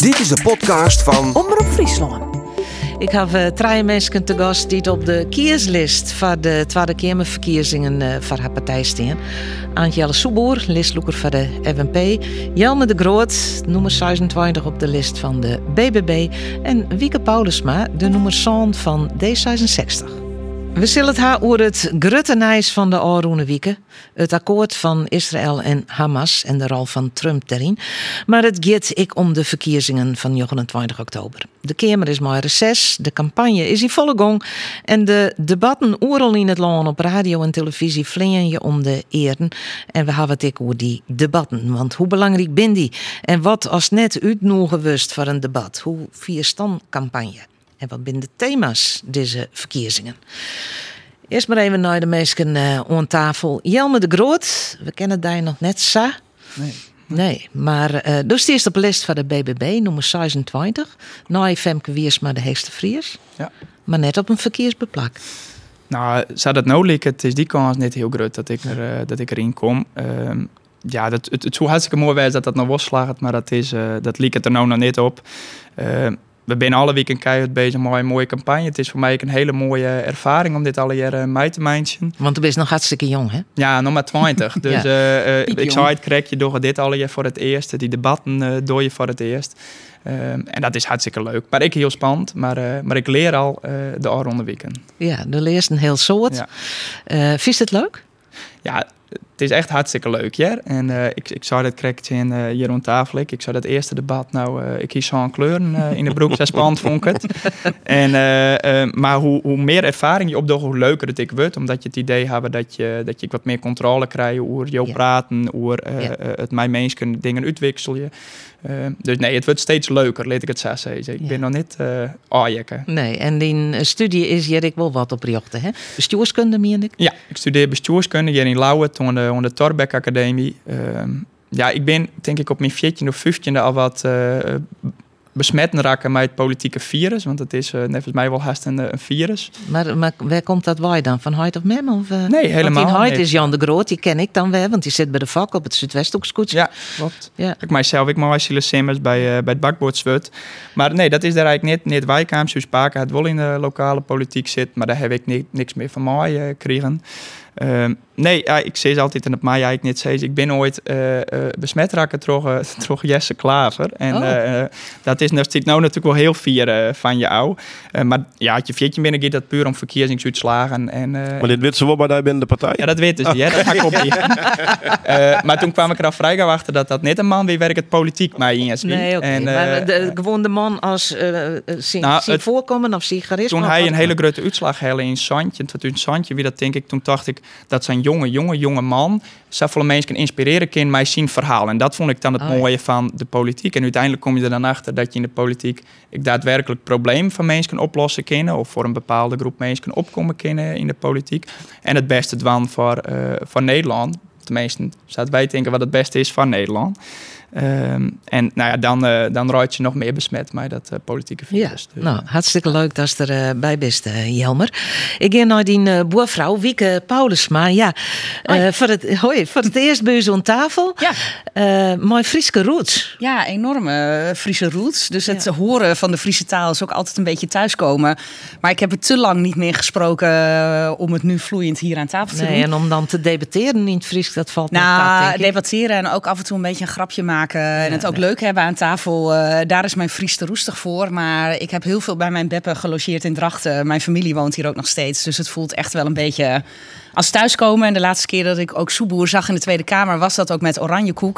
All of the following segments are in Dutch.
Dit is de podcast van Omroep Friesland. Ik heb 3 mensen te gast die op de kieslist voor de Tweede Kamerverkiezingen voor haar partij staan. Antje Soeboer, listloeker voor de FNP. Jelme de Groot, nummer 26 op de list van de BBB. En Wieke Paulusma, de nummer 100 van D66. We zullen het haar over het gruttenijs van de Aroene Wieke. Het akkoord van Israël en Hamas en de rol van Trump daarin. Maar het gaat ik om de verkiezingen van 29 oktober. De Kamer is maar reces, de campagne is in volle gang. En de debatten overal in het land op radio en televisie vliegen je om de eren. En we hebben het ook over die debatten. Want hoe belangrijk ben die? En wat als net uitnodigd voor een debat? Hoe vier dan campagne? En wat zijn de thema's deze verkiezingen? Eerst maar even naar de mensen aan tafel. Jelme de Groot, we kennen die nog net zo. Nee, maar dus eerst op de lijst van de BBB, nummer 26. Nou, Femke Wiersma de Heegste Friers. Ja. Maar net op een verkeersbeplak. Nou, zou dat nou lieken, het is die kans niet heel groot dat ik erin kom. Ja, het zou hartstikke mooi zijn dat nog losslaat, maar dat liek het er nou nog niet op. We zijn alle week keihard bezig met een mooie campagne. Het is voor mij ook een hele mooie ervaring om dit alle jaren mee te maken. Want u bent nog hartstikke jong, hè? Ja, nog maar 20. Dus ik zou het krijg je door dit alle jaar voor het eerst. Die debatten door je voor het eerst. En dat is hartstikke leuk. Maar ik heel spannend. Maar ik leer al de Aroene weekend. Ja, de leert een heel soort. Ja. Vind je het leuk? Ja, het is echt hartstikke leuk, ja. En ik zou dat krijgen hier rond tafel. Ik zou dat eerste debat ik kies zo'n kleuren in de broek. Zo spannend vond ik het. Maar hoe meer ervaring je opdoet, hoe leuker het ik wordt. Omdat je het idee hebt dat je wat meer controle krijgt over jou praten, over het mijn mensen dingen uitwisselen. Dus nee, het wordt steeds leuker, laat ik het zo zeggen. Ik ben nog niet aanjekken. Nee, en die studie is hier ik wel wat op richten, hè? Bestuurskunde, meen ik? Ja, ik studeer bestuurskunde hier in Lauwert aan de Torbeck Academie. Ja, ik ben denk ik op mijn 14e of 15e al wat besmet raken met het politieke virus. Want het is volgens mij wel haast een virus. Maar waar komt dat wij dan? Van Heid of Mem? Of, nee, helemaal niet. Heid niet. is Jan de Groot, die ken ik dan wel. Want die zit bij de vak op het Zuidwesthoekskoets. Ja, klopt. Ja. Ik mijzelf, ik maar Silas Simmers bij het bakboordswet. Maar nee, dat is daar eigenlijk niet wijkaam. Zo spaken het wel in de lokale politiek zit. Maar daar heb ik niks meer van mij gekregen. Nee, ik zeg altijd, en op mij eigenlijk niet zeggen. Ik ben ooit besmet raken door Jesse Klaver. En dat is nou natuurlijk wel heel fier van jou. Maar ja, het je 14 binnen gaat dat puur om verkiezingsuitslagen. Maar dit weet ze wel bij daar binnen de partij? Ja, dat weten ze. Ja, dat ga ik op. Maar toen kwam ik er al vrij achter dat net een man wie werkt het politiek mij in is. Nee, oké. Maar gewoon de man als zien voorkomen of sigarisme? Toen hij een hele grote uitslag had in Santje, wie dat denk ik, toen dacht ik dat zijn jonge man zoveel mensen inspireren kan mij zien verhaal. En dat vond ik dan het mooie van de politiek. En uiteindelijk kom je er dan achter dat je in de politiek daadwerkelijk probleem van mensen kan oplossen kunnen, of voor een bepaalde groep mensen kan opkomen kunnen in de politiek. En het beste dan voor Nederland. Tenminste, zodat wij denken wat het beste is van Nederland. En nou ja, dan raad je nog meer besmet met dat politieke virus. Ja, nou, hartstikke leuk dat je erbij bent, Jelmer. Ik ga naar die boervrouw, Wieke Paulusma. Ja, voor het eerst bij u aan tafel. Ja. Mooi Frieske roots. Ja, enorme Friese roots. Dus het horen van de Friese taal is ook altijd een beetje thuiskomen. Maar ik heb het te lang niet meer gesproken om het nu vloeiend hier aan tafel te doen. En om dan te debatteren in het Fries, dat valt niet Nou, debatteren en ook af en toe een beetje een grapje maken. En het ook leuk hebben aan tafel. Daar is mijn Fries te roestig voor. Maar ik heb heel veel bij mijn beppen gelogeerd in Drachten. Mijn familie woont hier ook nog steeds. Dus het voelt echt wel een beetje als thuiskomen. En de laatste keer dat ik ook Soeboer zag in de Tweede Kamer, was dat ook met oranje koek.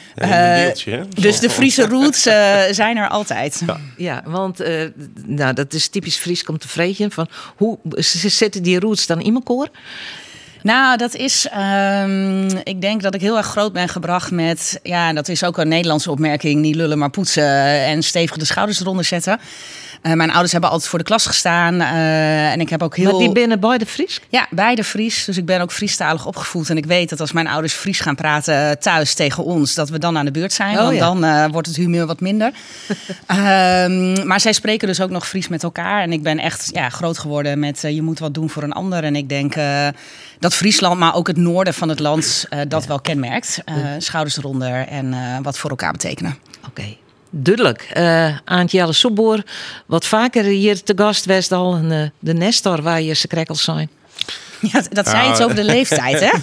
Dus de Friese roots zijn er altijd. Ja, want dat is typisch Fries om te vreten. Van hoe zitten die roots dan in elkaar? Nou, dat is, ik denk dat ik heel erg groot ben gebracht met, ja, dat is ook een Nederlandse opmerking, niet lullen maar poetsen en stevig de schouders eronder zetten. Mijn ouders hebben altijd voor de klas gestaan en ik heb ook heel... Maar die binnen beide Fries? Ja, beide Fries. Dus ik ben ook Friestalig opgevoed en ik weet dat als mijn ouders Fries gaan praten thuis tegen ons, dat we dan aan de beurt zijn, want dan wordt het humeur wat minder. Maar zij spreken dus ook nog Fries met elkaar en ik ben echt groot geworden met je moet wat doen voor een ander en ik denk dat Friesland, maar ook het noorden van het land dat wel kenmerkt. Schouders eronder en wat voor elkaar betekenen. Oké. Duidelijk. Aantje Soeboer, wat vaker hier te gast was al. De Nestor waar je sekrekkels zijn. Ja, dat zei iets over de leeftijd, hè?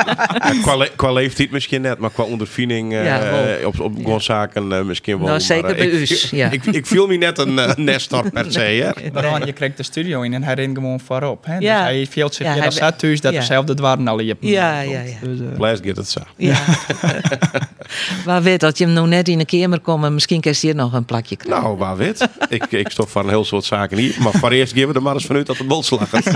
Qua leeftijd misschien net, maar qua ondervinding op zaken misschien wel. Nou, zeker bij u. Ja. Ik viel me net een Nestor per se. Hè? Ron, je kreeg de studio in en hij rent gewoon voorop. Hè? Ja. Dus hij veelt zich als zat thuis dat er zelf dat waren al je. Ja. Dus, Blijft gaat het zo. Ja. Waar weet dat je hem nog net in de kamer komt en misschien kan je hier nog een plakje krijgen. Nou, waar weet. Ik stop van een heel soort zaken hier. Maar voor eerst geven we er maar eens vanuit dat de bol slagen.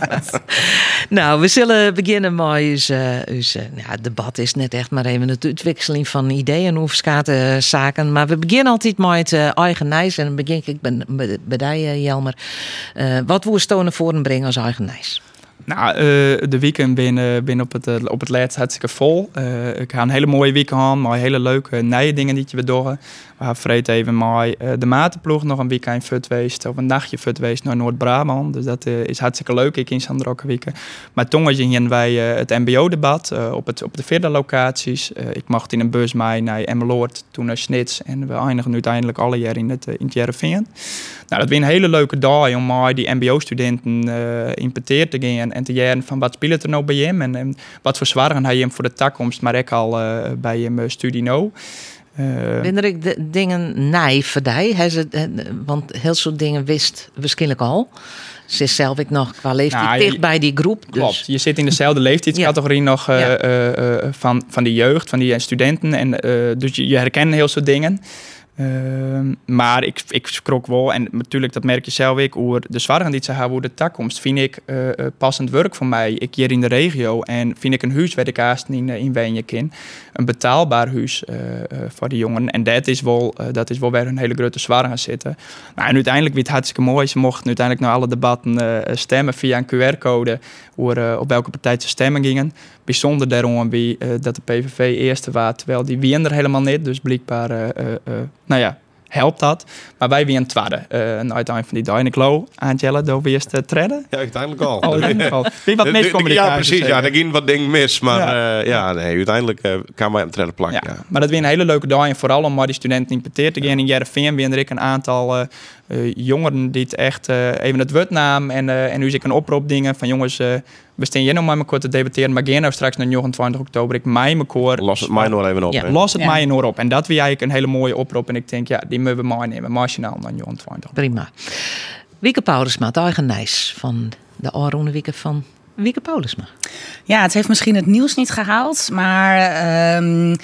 Nou, we zullen beginnen met ons debat is net echt maar even de uitwisseling van ideeën over zaken. Maar we beginnen altijd met eigen nijs. En dan begin ik bij jou, Jelmer. Wat wil je tonen voor en brengen als eigen nijs? Nou, de weekend ben op het laatst hartstikke vol. Ik ga een hele mooie weekend aan, maar hele leuke nieuwe dingen die we doen. We gaan vreed even met de matenploeg nog een weekend fut geweest, of een nachtje fut geweest naar Noord-Brabant. Dus dat is hartstikke leuk. Ik in Sandrokke weekend. Maar toen zien wij het MBO-debat op de verder locaties. Ik mocht in een bus mee naar Emmeloord, toen naar Snits en we eindigen uiteindelijk alle jaar in het Jereveen. Nou, dat was een hele leuke dag om met die MBO-studenten in peteer te gaan en te jaren van wat speelt er nou bij hem en wat voor zwaarden hij hem voor de toekomst, maar ik al bij hem studie nou. Ben ik de dingen naïef voor die? Want heel soort dingen wist waarschijnlijk al. Ze is zelf ik nog qua leeftijd dicht bij die groep. Dus. Klopt, je zit in dezelfde leeftijdscategorie nog van die jeugd, van die studenten. En, dus je herkent heel soort dingen. Maar ik schrok wel, en natuurlijk dat merk je zelf ook, hoe de zwaarden die ze hebben, hoe de toekomst, vind ik passend werk voor mij. Ik hier in de regio en vind ik een huis waar ik haast in Wenjekin. Een betaalbaar huis voor die jongen. En dat is wel weer een hele grote zwaarden gaan zitten. Nou, en uiteindelijk werd het hartstikke mooi. Ze mochten uiteindelijk naar alle debatten stemmen via een QR-code, op welke partij ze stemmen gingen. Bijzonder daarom dat de PVV eerste was, terwijl die wien er helemaal niet. Dus blijkbaar helpt dat. Maar wij wien tweede uiteindelijk van die dag. En ik geloof, Angela, door wie is het treden? Ja, uiteindelijk al. Wie wat miscommunicatie. Ja, precies. Ja, er ging wat dingen mis. Maar uiteindelijk kan wij een treden plakken. Ja. Maar dat weer een hele leuke dag. En vooral om maar die studenten in peteer te gaan. In Jereveen ben er een aantal jongeren die het echt even het woord namen. En nu zie ik een oproep dingen van jongens, we staan hier nog maar kort te debatteren. Maar geen nou straks naar 29 oktober. Ik mei me koor. Los het mij nog even op. Ja. Los het mij nog op. En dat was eigenlijk een hele mooie oproep. En ik denk, die moeten we maar nemen. Marginaal naar 29. Prima. Wieke Paulusma, het eigen nijs van de Aroene Wieke van Wieke Paulusma. Ja, het heeft misschien het nieuws niet gehaald, maar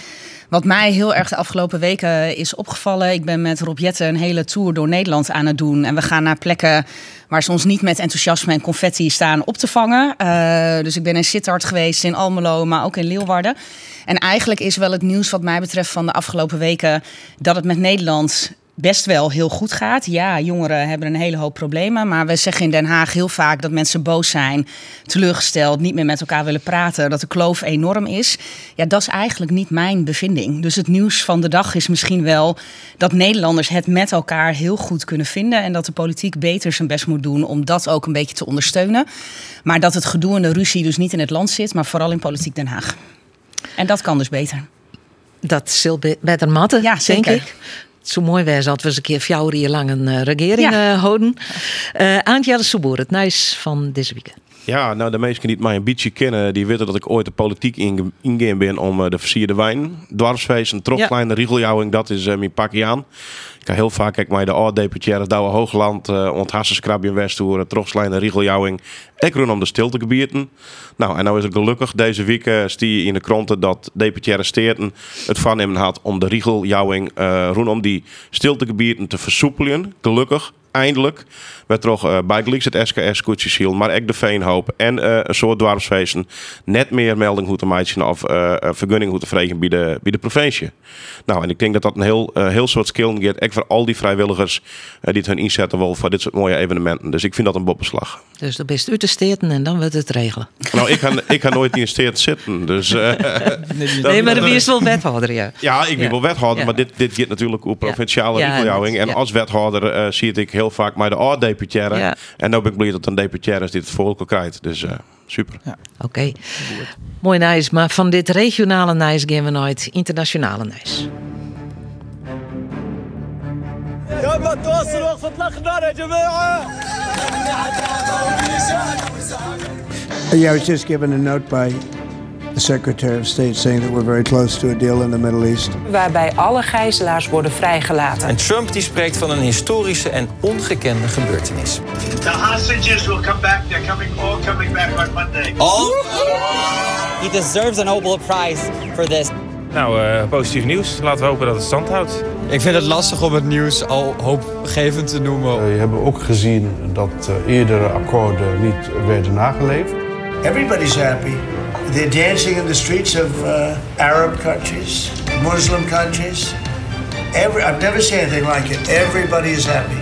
wat mij heel erg de afgelopen weken is opgevallen. Ik ben met Rob Jetten een hele tour door Nederland aan het doen. En we gaan naar plekken waar ze ons niet met enthousiasme en confetti staan op te vangen. Dus ik ben in Sittard geweest, in Almelo, maar ook in Leeuwarden. En eigenlijk is wel het nieuws wat mij betreft van de afgelopen weken dat het met Nederland best wel heel goed gaat. Ja, jongeren hebben een hele hoop problemen. Maar we zeggen in Den Haag heel vaak dat mensen boos zijn, teleurgesteld, niet meer met elkaar willen praten, dat de kloof enorm is. Ja, dat is eigenlijk niet mijn bevinding. Dus het nieuws van de dag is misschien wel dat Nederlanders het met elkaar heel goed kunnen vinden en dat de politiek beter zijn best moet doen om dat ook een beetje te ondersteunen. Maar dat het gedoe en de ruzie dus niet in het land zit, maar vooral in politiek Den Haag. En dat kan dus beter. Dat zal beter matten, ja, zeker. denk ik. Het zou mooi zijn dat we eens een keer 4 jaar lang een regering houden. Aantje Soeboer, het nieuws van deze week. Ja, nou de mensen die het mij een beetje kennen, die weten dat ik ooit de politiek ingegaan ben om de versierde wijn. Dwarfsfeest, een trofkleine riegeljouwing, dat is mijn pakje aan. Ik ga heel vaak kijk mij de oud-deputaire Douwe Hoogland, onthassenschrabje Westhoer, trofkleine riegeljouwing. Ik run om de stiltegebieden. Nou, en nou is het gelukkig. Deze week stie in de kranten dat deputaire Steerten het voornemen had om de riegeljouwing rondom die stiltegebieden te versoepelen. Gelukkig. Eindelijk werd toch bijgelijks het SKS-koetsjesiel, maar ook de Veenhoop en een soort dwarfsfeesten net meer melding hoe te maken of vergunning hoe te vregen bij de provincie. Nou, en ik denk dat dat een heel soort skill geeft, ook voor al die vrijwilligers die het hun inzetten wil voor dit soort mooie evenementen. Dus ik vind dat een boppenslag. Dus dan best u te steden en dan wordt het regelen. Nou, ik ga nooit in een steed zitten, dus... nee, maar wie is wel wethouder, ja. Ja, ik ben wel wethouder, maar dit gaat natuurlijk over provinciale riegeljouwing. En als wethouder zie ik heel vaak maar de oud-deputaire. Ja. En nu ben ik blij dat een deputaire is die het voor elkaar krijgt. Dus super. Ja. Oké. Mooi nice. Maar van dit regionale nice gaan we naar het internationale nice. Yeah, I was just given a note by the Secretary of State saying that we're very close to a deal in the Middle East. Waarbij alle gijzelaars worden vrijgelaten. En Trump die spreekt van een historische en ongekende gebeurtenis. The hostages will come back. They're all coming back on Monday. He deserves a Nobel Prize for this. Nou, positief nieuws. Laten we hopen dat het stand houdt. Ik vind het lastig om het nieuws al hoopgevend te noemen. Je hebt ook gezien dat eerdere akkoorden niet werden nageleefd. Everybody's happy. They're dancing in the streets of Arab countries, Muslim countries. I've never seen anything like it. Everybody is happy.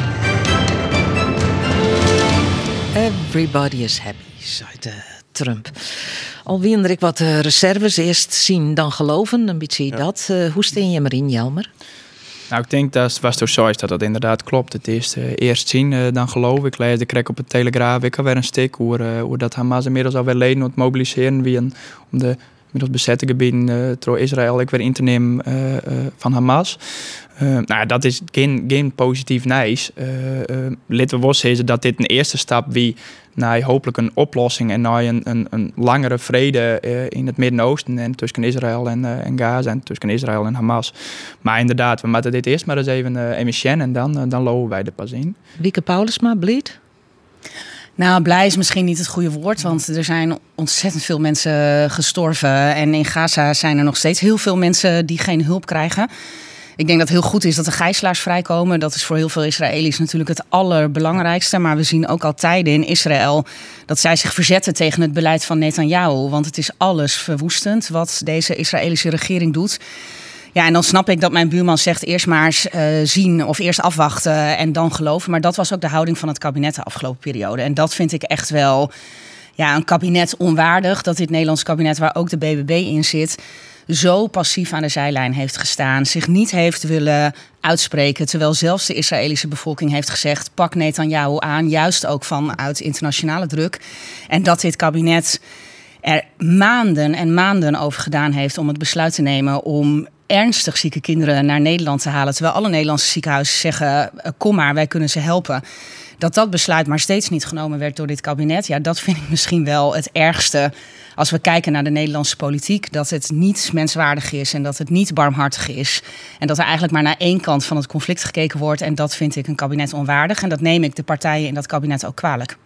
Everybody is happy, zei Trump. Al wiender ik wat reserves, eerst zien dan geloven, een beetje dat. Hoe steen je erin, Jelmer? Nou, ik denk dat was door zoiets dat inderdaad klopt. Het is eerst zien dan geloven. Ik lees de krek op het Telegraaf. Ik had weer een stuk hoe dat Hamas inmiddels alweer leden aan het mobiliseren wie om de middels bezette gebieden door Israël ik weer in te nemen van Hamas. Nou, dat is geen positief nieuws. Laten we wel zeggen dat dit een eerste stap wie naar hopelijk een oplossing en naar een langere vrede in het Midden-Oosten en tussen Israël en Gaza en tussen Israël en Hamas. Maar inderdaad, we moeten dit eerst maar eens even emissionen en dan lopen wij er pas in. Wieke Paulusma, bleed? Nou, blij is misschien niet het goede woord, want er zijn ontzettend veel mensen gestorven. En in Gaza zijn er nog steeds heel veel mensen die geen hulp krijgen. Ik denk dat het heel goed is dat de gijzelaars vrijkomen. Dat is voor heel veel Israëli's natuurlijk het allerbelangrijkste. Maar we zien ook al tijden in Israël dat zij zich verzetten tegen het beleid van Netanyahu. Want het is alles verwoestend wat deze Israëlische regering doet. Ja, en dan snap ik dat mijn buurman zegt eerst maar eens zien of eerst afwachten en dan geloven. Maar dat was ook de houding van het kabinet de afgelopen periode. En dat vind ik echt wel een kabinet onwaardig. Dat dit Nederlands kabinet, waar ook de BBB in zit, zo passief aan de zijlijn heeft gestaan. Zich niet heeft willen uitspreken. Terwijl zelfs de Israëlische bevolking heeft gezegd, pak Netanyahu aan. Juist ook vanuit internationale druk. En dat dit kabinet er maanden en maanden over gedaan heeft om het besluit te nemen om ernstig zieke kinderen naar Nederland te halen. Terwijl alle Nederlandse ziekenhuizen zeggen, kom maar, wij kunnen ze helpen. Dat besluit maar steeds niet genomen werd door dit kabinet. Ja, dat vind ik misschien wel het ergste als we kijken naar de Nederlandse politiek. Dat het niet menswaardig is en dat het niet barmhartig is. En dat er eigenlijk maar naar één kant van het conflict gekeken wordt. En dat vind ik een kabinet onwaardig. En dat neem ik de partijen in dat kabinet ook kwalijk.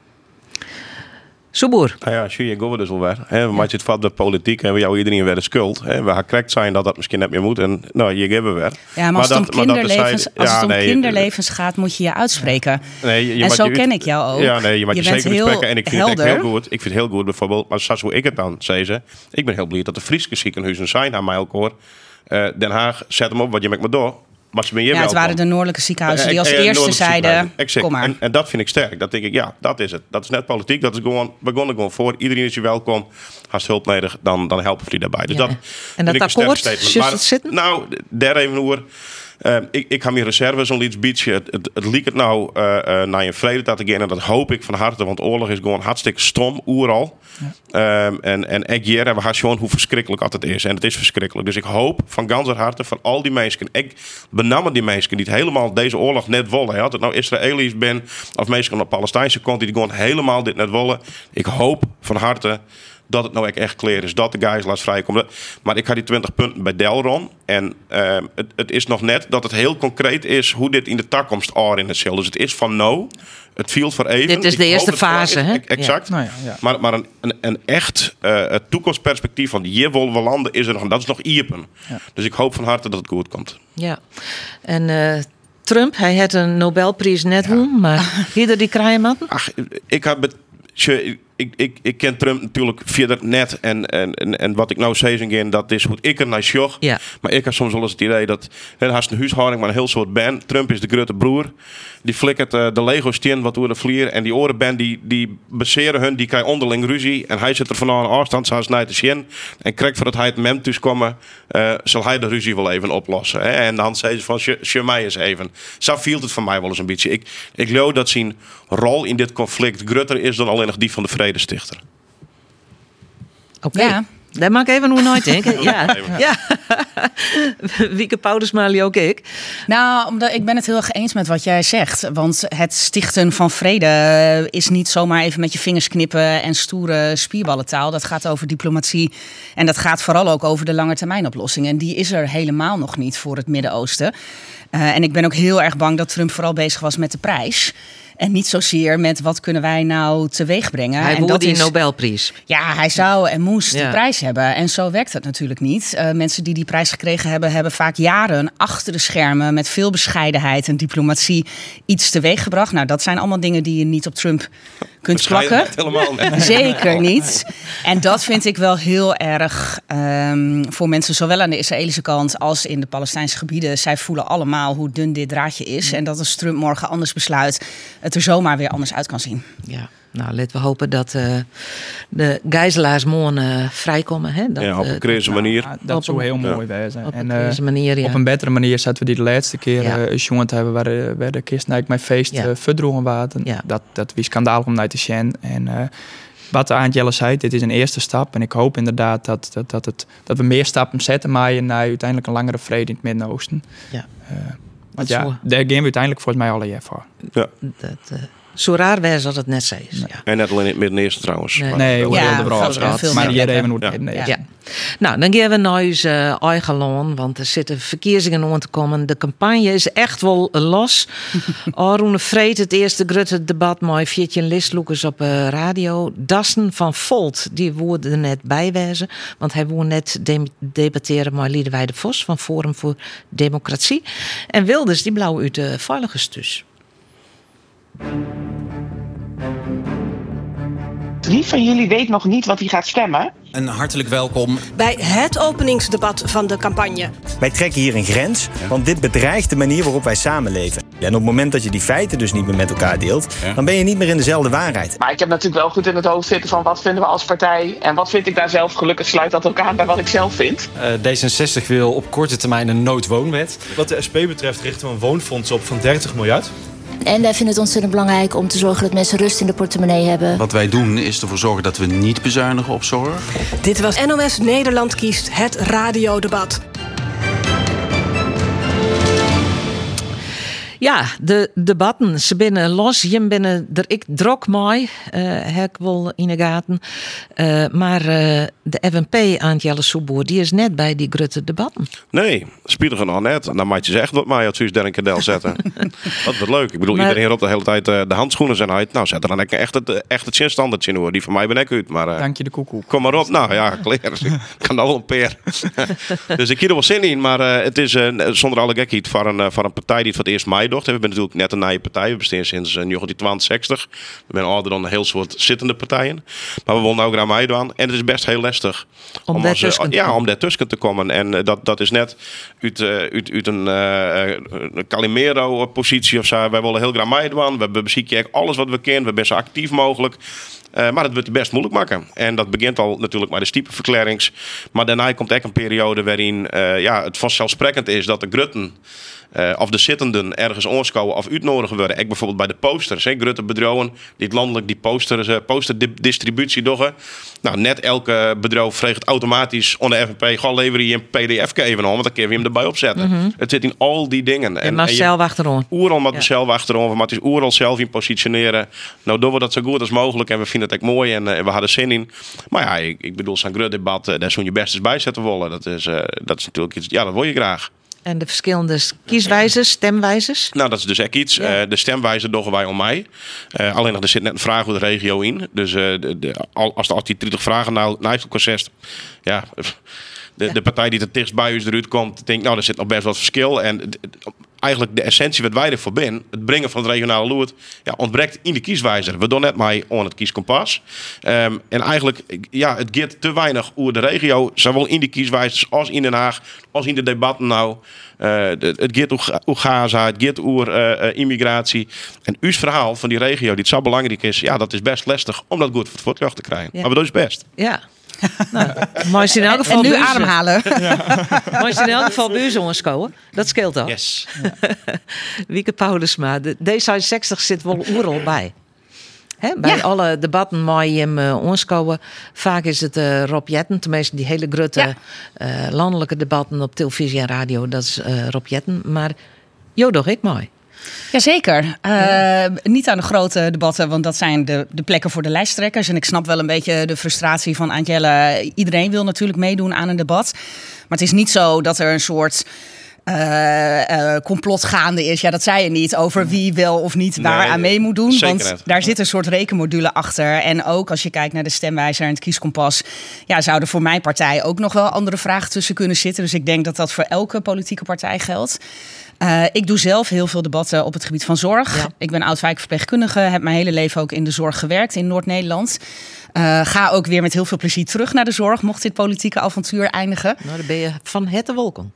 Soeboer. Nou ja, zie je, gaan we dus alweer. We maken het van de politiek en we jou iedereen weer de schuld. We gaan correct zijn dat misschien net meer moet. En nou, je geven we weer. Ja, maar als het om kinderlevens gaat, moet je je uitspreken. En zo ken ik jou ook. Ja, nee, je maakt je zeker uitspreken. En ik vind helder. het echt heel goed. Ik vind het heel goed bijvoorbeeld, maar zoals hoe ik het dan zei ze. Ik ben heel blij dat de Friese ziekenhuizen zijn aan mij elkaar. Den Haag, zet hem op wat je met me door. Het waren de noordelijke ziekenhuizen die als eerste zeiden, kom maar. En dat vind ik sterk. Dat denk ik, ja, dat is het. Dat is net politiek. Dat is gewoon, we gaan er gewoon voor. Iedereen is je welkom. Als hulp nodig, dan helpen we die daarbij. Dus dat en dat akkoord, het zitten? Nou, daar even over. Ik ga mijn reserves zo'n iets beetje. Het liep het nou naar een vrede te gaan. En dat hoop ik van harte. Want oorlog is gewoon hartstikke stom, overal. Ja. En ik hier hebben we gewoon hoe verschrikkelijk dat het is. En het is verschrikkelijk. Dus ik hoop van ganser harte van al die mensen. Ik benam die mensen die het helemaal deze oorlog net willen. Had het nou Israëli's ben of mensen aan de Palestijnse kant die gewoon helemaal dit net willen. Ik hoop van harte dat het nou echt clear is, dat de gijzelaars vrijkomen. Maar ik had die 20 punten bij Delron. En het is nog net dat het heel concreet is hoe dit in de toekomst in het zal. Dus het is van nou, het viel voor even. Dit is de eerste fase, hè? Exact. Ja. Nou ja. Maar een echt toekomstperspectief van hier willen we landen is er nog. En dat is nog iepen. Ja. Dus ik hoop van harte dat het goed komt. Ja. En Trump, hij had een Nobelprijs net won, maar ieder die krijgen man. Ach, ik ken Trump natuurlijk verder net. En wat ik nou zeg, dat is hoe ik er naar sjoch. Ja. Maar ik heb soms wel eens het idee dat hij een huishouding, maar een heel soort band. Trump is de grote broer. Die flikkert de Lego-steen wat door de vlier. En die orenband die baseren hun, die krijgen onderling ruzie. En hij zit er van aan afstand, zoals naar de sjen. En krijgt voordat hij het mem thuis komen, zal hij de ruzie wel even oplossen. Hè? En dan zei ze van, sjeur mij eens even. Zo viel het van mij wel eens een beetje. Ik geloof dat zijn rol in dit conflict groter is dan alleen nog die van de Vredestichter. Okay. Daar mag ik even hoe nooit denken. Ja. Wieke Paudersma ook ik. Nou, omdat ik ben het heel erg eens met wat jij zegt. Want het stichten van vrede is niet zomaar even met je vingers knippen en stoere spierballentaal. Dat gaat over diplomatie en dat gaat vooral ook over de langetermijnoplossing. En die is er helemaal nog niet voor het Midden-Oosten. En ik ben ook heel erg bang dat Trump vooral bezig was met de prijs. En niet zozeer met wat kunnen wij nou teweeg brengen. Hij won die Nobelprijs. Ja, hij zou en moest die prijs hebben. En zo werkt het natuurlijk niet. Mensen die prijs gekregen hebben, hebben vaak jaren achter de schermen met veel bescheidenheid en diplomatie iets teweeggebracht. Nou, dat zijn allemaal dingen die je niet op Trump kunt plakken. Helemaal niet. Zeker niet. En dat vind ik wel heel erg voor mensen zowel aan de Israëlische kant als in de Palestijnse gebieden. Zij voelen allemaal hoe dun dit draadje is. En dat als Trump morgen anders besluit, het er zomaar weer anders uit kan zien. Ja. Nou, laten we hopen dat de gijzelaars morgen vrijkomen. Hè? Dat, op een crazy manier. Dat zou heel mooi wezen. Op een crazy manier, ja. Op een betere manier zetten we die de laatste keer jongen te hebben waar de kist eigenlijk mijn feest verdroegen waren. Ja. Dat wie schandalig om naar te zien. En wat Aantjelle zei, dit is een eerste stap. En ik hoop inderdaad dat we meer stappen zetten maar naar uiteindelijk een langere vrede in het Midden-Oosten. Ja. Want daar gaan we uiteindelijk volgens mij alle jaar voor. Ja. Zo raar was als het net zei. Ja. En net alleen in het Midden-Eerste trouwens. Nee, hoe heel de brood. Maar hier even hoe het ja. Nou, dan gaan we naar ons eigen land, want er zitten verkiezingen aan te komen. De campagne is echt wel los. Arune Vreet, het eerste grote debat met Fjeetje Listloekers op radio. Dassen van Volt, die woorden er net bijwijzen. Want hij woont net debatteren met Liedewij de Vos van Forum voor Democratie. En Wilders, die blauw uit de veiligheidstus. Wie van jullie weet nog niet wat hij gaat stemmen? Een hartelijk welkom bij het openingsdebat van de campagne. Wij trekken hier een grens, want dit bedreigt de manier waarop wij samenleven. En op het moment dat je die feiten dus niet meer met elkaar deelt, dan ben je niet meer in dezelfde waarheid. Maar ik heb natuurlijk wel goed in het hoofd zitten van wat vinden we als partij en wat vind ik daar zelf. Gelukkig sluit dat ook aan bij wat ik zelf vind. D66 wil op korte termijn een noodwoonwet. Wat de SP betreft richten we een woonfonds op van 30 miljard. En wij vinden het ontzettend belangrijk om te zorgen dat mensen rust in de portemonnee hebben. Wat wij doen is ervoor zorgen dat we niet bezuinigen op zorg. Dit was NOS Nederland kiest, het radiodebat. Ja, de debatten, ze binnen los, je binnen er ik drok mooi, heb ik wel in de gaten. Maar de FNP, Aantjelle Soeboer, die is net bij die grote debatten. Nee, spiedigen nog net. Dan moet je ze echt wat mij uit Suus Derren kadel zetten. Dat wordt leuk. Ik bedoel, iedereen roept de hele tijd de handschoenen zijn uit. Nou, zet er dan echt het zinstandertje in hoor. Die van mij ben ik uit. Maar, dank je de koekoek. Kom maar op. Nou ja, kleer. Ik kan nou wel een peer. Dus ik heb er wel zin in. Maar het is zonder alle gekheid voor een partij die het voor het eerst mei docht. We zijn natuurlijk net een nieuwe partij. We bestaan sinds 1962. We zijn ouder dan een heel soort zittende partijen. Maar we willen nou graag meedoen. En het is best heel lastig om daartussen te komen. En dat is net uit een Calimero-positie of zo. Wij willen heel graag meedoen. We bezieken alles wat we kennen. We zijn zo actief mogelijk. Maar dat wordt het best moeilijk maken. En dat begint al natuurlijk met de stiepenverklarings. Maar daarna komt echt een periode waarin het vanzelfsprekend is dat de grutten of de zittenden ergens aanschouwen of uitnodigen worden. Ik bijvoorbeeld bij de posters. Grutte bedrijven die landelijk die posterdistributie doen. Nou, net elke bedrijf vreegt automatisch onder de FNP. Ga leveren je een pdf even om, want dan kun je hem erbij opzetten. Mm-hmm. Het zit in al die dingen. En maar zelf achterom. Oeral met zelf achterom, maar het is oeral zelf in positioneren. Nou doen we dat zo goed als mogelijk en we vinden het echt mooi en we hadden zin in. Maar ja, ik bedoel, zo'n groot debat, daar zou je best eens bij zetten willen. Dat is natuurlijk iets, ja, dat wil je graag. En de verschillende kieswijzers, stemwijzers? Nou, dat is dus echt iets. Ja. De stemwijzer doen wij om mij. Alleen nog, er zit net een vraag over de regio in. Dus als die 30 vragen nou heeft elkaar zegt, ja, de partij die het dichtst bij u eruit komt, denkt, nou, er zit nog best wat verschil. En eigenlijk de essentie wat wij ervoor zijn, het brengen van het regionale lood, ontbreekt in de kieswijzer. We doen net maar aan het kieskompas. En eigenlijk, het gaat te weinig over de regio, zowel in de kieswijzers als in Den Haag, als in de debatten nou. Het gaat over Gaza, het gaat over immigratie. En uw verhaal van die regio, die het zo belangrijk is, dat is best lastig om dat goed voor het terug te krijgen. Ja. Maar we doen het best. Ja. Nou, maar is in elk geval en nu ademhalen. Maar is in elk geval buurjongens komen. Dat scheelt al. Yes. Wieke Paudersma, de D66 zit wel oeral bij. Bij alle debatten mag je hem aanschouwen. Vaak is het Rob Jetten. Tenminste, die hele grote landelijke debatten op televisie en radio. Dat is Rob Jetten. Maar toch ik mooi. Jazeker. Niet aan de grote debatten, want dat zijn de plekken voor de lijsttrekkers. En ik snap wel een beetje de frustratie van Angela. Iedereen wil natuurlijk meedoen aan een debat. Maar het is niet zo dat er een soort complot gaande is. Ja, dat zei je niet. Over wie wel of niet waar aan mee moet doen. Want daar zit een soort rekenmodule achter. En ook als je kijkt naar de stemwijzer en het kieskompas. Ja, zouden voor mijn partij ook nog wel andere vragen tussen kunnen zitten. Dus ik denk dat dat voor elke politieke partij geldt. Ik doe zelf heel veel debatten op het gebied van zorg. Ja. Ik ben oud-wijkverpleegkundige, heb mijn hele leven ook in de zorg gewerkt in Noord-Nederland. Ga ook weer met heel veel plezier terug naar de zorg, mocht dit politieke avontuur eindigen. Nou, dan ben je van harte welkom.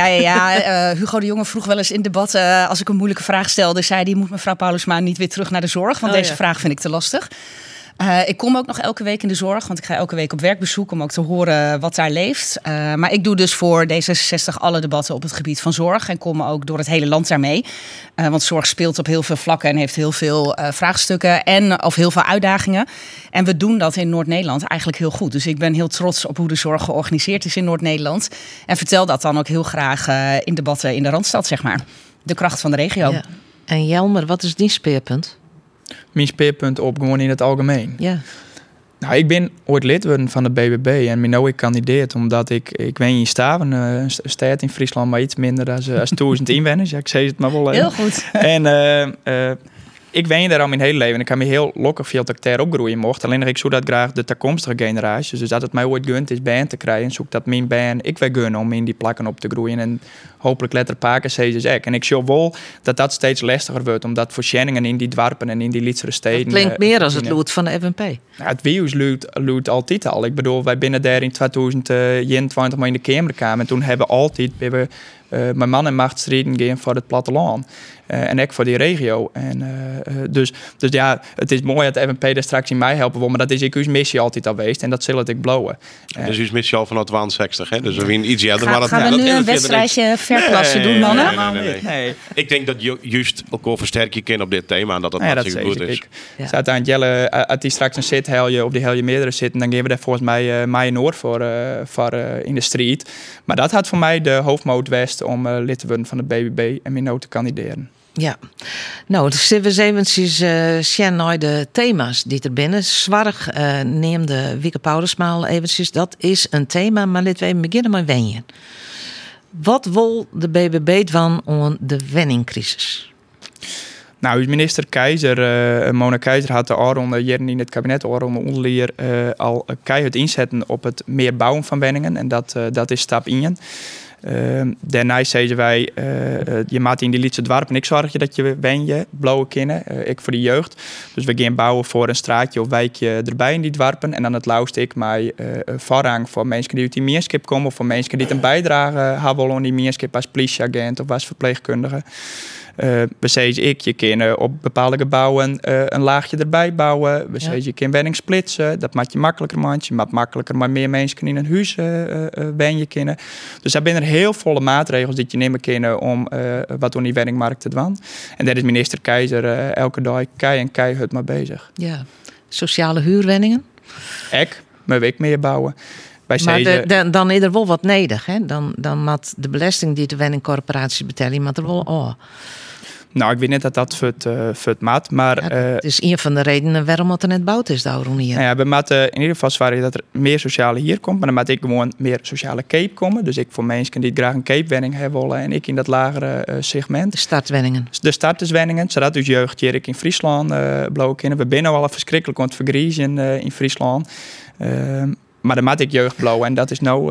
Ja. Hugo de Jonge vroeg wel eens in debat, als ik een moeilijke vraag stelde, zei hij, moet mevrouw Paulusma niet weer terug naar de zorg? Want deze vraag vind ik te lastig. Ik kom ook nog elke week in de zorg, want ik ga elke week op werkbezoek om ook te horen wat daar leeft. Maar ik doe dus voor D66 alle debatten op het gebied van zorg en kom ook door het hele land daarmee. Want zorg speelt op heel veel vlakken en heeft heel veel vraagstukken of heel veel uitdagingen. En we doen dat in Noord-Nederland eigenlijk heel goed. Dus ik ben heel trots op hoe de zorg georganiseerd is in Noord-Nederland. En vertel dat dan ook heel graag in debatten in de Randstad, zeg maar. De kracht van de regio. Ja. En Jelmer, wat is die speerpunt? Mijn speerpunt op gewoon in het algemeen. Ja. Nou, ik ben ooit lid geworden van de BBB en ik kandideerd omdat ik weet in Staven, een stad in Friesland, maar iets minder dan 1000 inwoners. Ja, ik zei het maar wel even. Heel goed. En ik weet daar al mijn hele leven en ik heb me heel lokkig veel dat ik daar opgroeien mocht. Alleen ik zoek dat graag de toekomstige generaties. Dus dat het mij ooit gunt is baan te krijgen, zoek dat mijn baan ik wil gunnen om in die plakken op te groeien. En hopelijk letter paken steeds ook. En ik zie wel dat steeds lastiger wordt, omdat voorzieningen in die dwarpen en in die lietsere steden. Het klinkt meer als het lood van de FNP. Nou, het virus luidt altijd al. Ik bedoel, wij binnen daar in 2021 maar in de Kamer kwamen. En toen hebben we altijd mijn man en macht strijden gaan voor het platteland. En ook voor die regio. En, dus ja, het is mooi dat de FNP daar straks in mij helpen wil. Maar dat is ik uw missie altijd al geweest. En dat zal het ik blowen. Dat is uw missie al vanaf 62, hè? Dus we winnen iets eerder. Gaan we nu een wedstrijdje verklassen doen, mannen? Nee. Ik denk dat juist elkaar versterken kan op dit thema. En dat hartstikke goed is. Dus uiteindelijk, als die straks een zit helje, op die helje meerdere zitten, dan geven we daar volgens mij een oor voor in de street. Maar dat had voor mij de hoofdmoot west om lid te worden van de BBB en meer te kandideren. Ja, nou, zullen we eventjes zien naar de thema's die er binnen. Zwarg neemde Wieke Paulusma eventjes. Dat is een thema, maar laten we even beginnen met wenjen. Wat wil de BBB doen aan de wenningcrisis? Nou, minister Keizer, Mona Keizer, had de oorronde jaren in het kabinet oorronde al keihard inzetten op het meer bouwen van wenningen. En dat is stap 1. Daarna zeiden wij, je maakt in die lietse dwarpen. Ik zorg je dat je wenje, blauwe kinnen, ik voor de jeugd. Dus we gaan bouwen voor een straatje of wijkje erbij in die dwarpen. En dan het lauwste ik mij voorrang voor mensen die uit die meerskip komen. Of voor mensen die een bijdrage hebben aan die meerskip als politieagent of als verpleegkundige. We zeggen je kan op bepaalde gebouwen een laagje erbij bouwen. We zeggen je kan wenning splitsen. Dat maakt je makkelijker mandje. Je maakt makkelijker maar meer mensen in een huis wennen kunnen. Dus daar zijn er heel volle maatregels die je nemen kunnen om wat aan die wenningmarkt te doen. En daar is minister Keizer elke dag keihard mee bezig. Ja, sociale huurwenningen? Maar we meer bouwen. Maar dan is er wel wat nodig. Hè? Dan moet de belasting die de wenningcorporaties betalen, maar er wel. Nou, ik weet niet dat voor het maat, maar... het is een van de redenen waarom het er net bouwd is, hier. Nou ja, we moeten in ieder geval zwaren dat er meer sociale hier komt, maar dan moet ik gewoon meer sociale cape komen. Dus ik voor mensen die graag een cape-wenning hebben willen en ik in dat lagere segment. De startwenningen. De starterswenningen, zodat dus jeugd hier in Friesland blauwe kinderen. We binnen al verschrikkelijk aan het vergriezen in Friesland. Maar dan maak ik jeugdblauw en dat is nou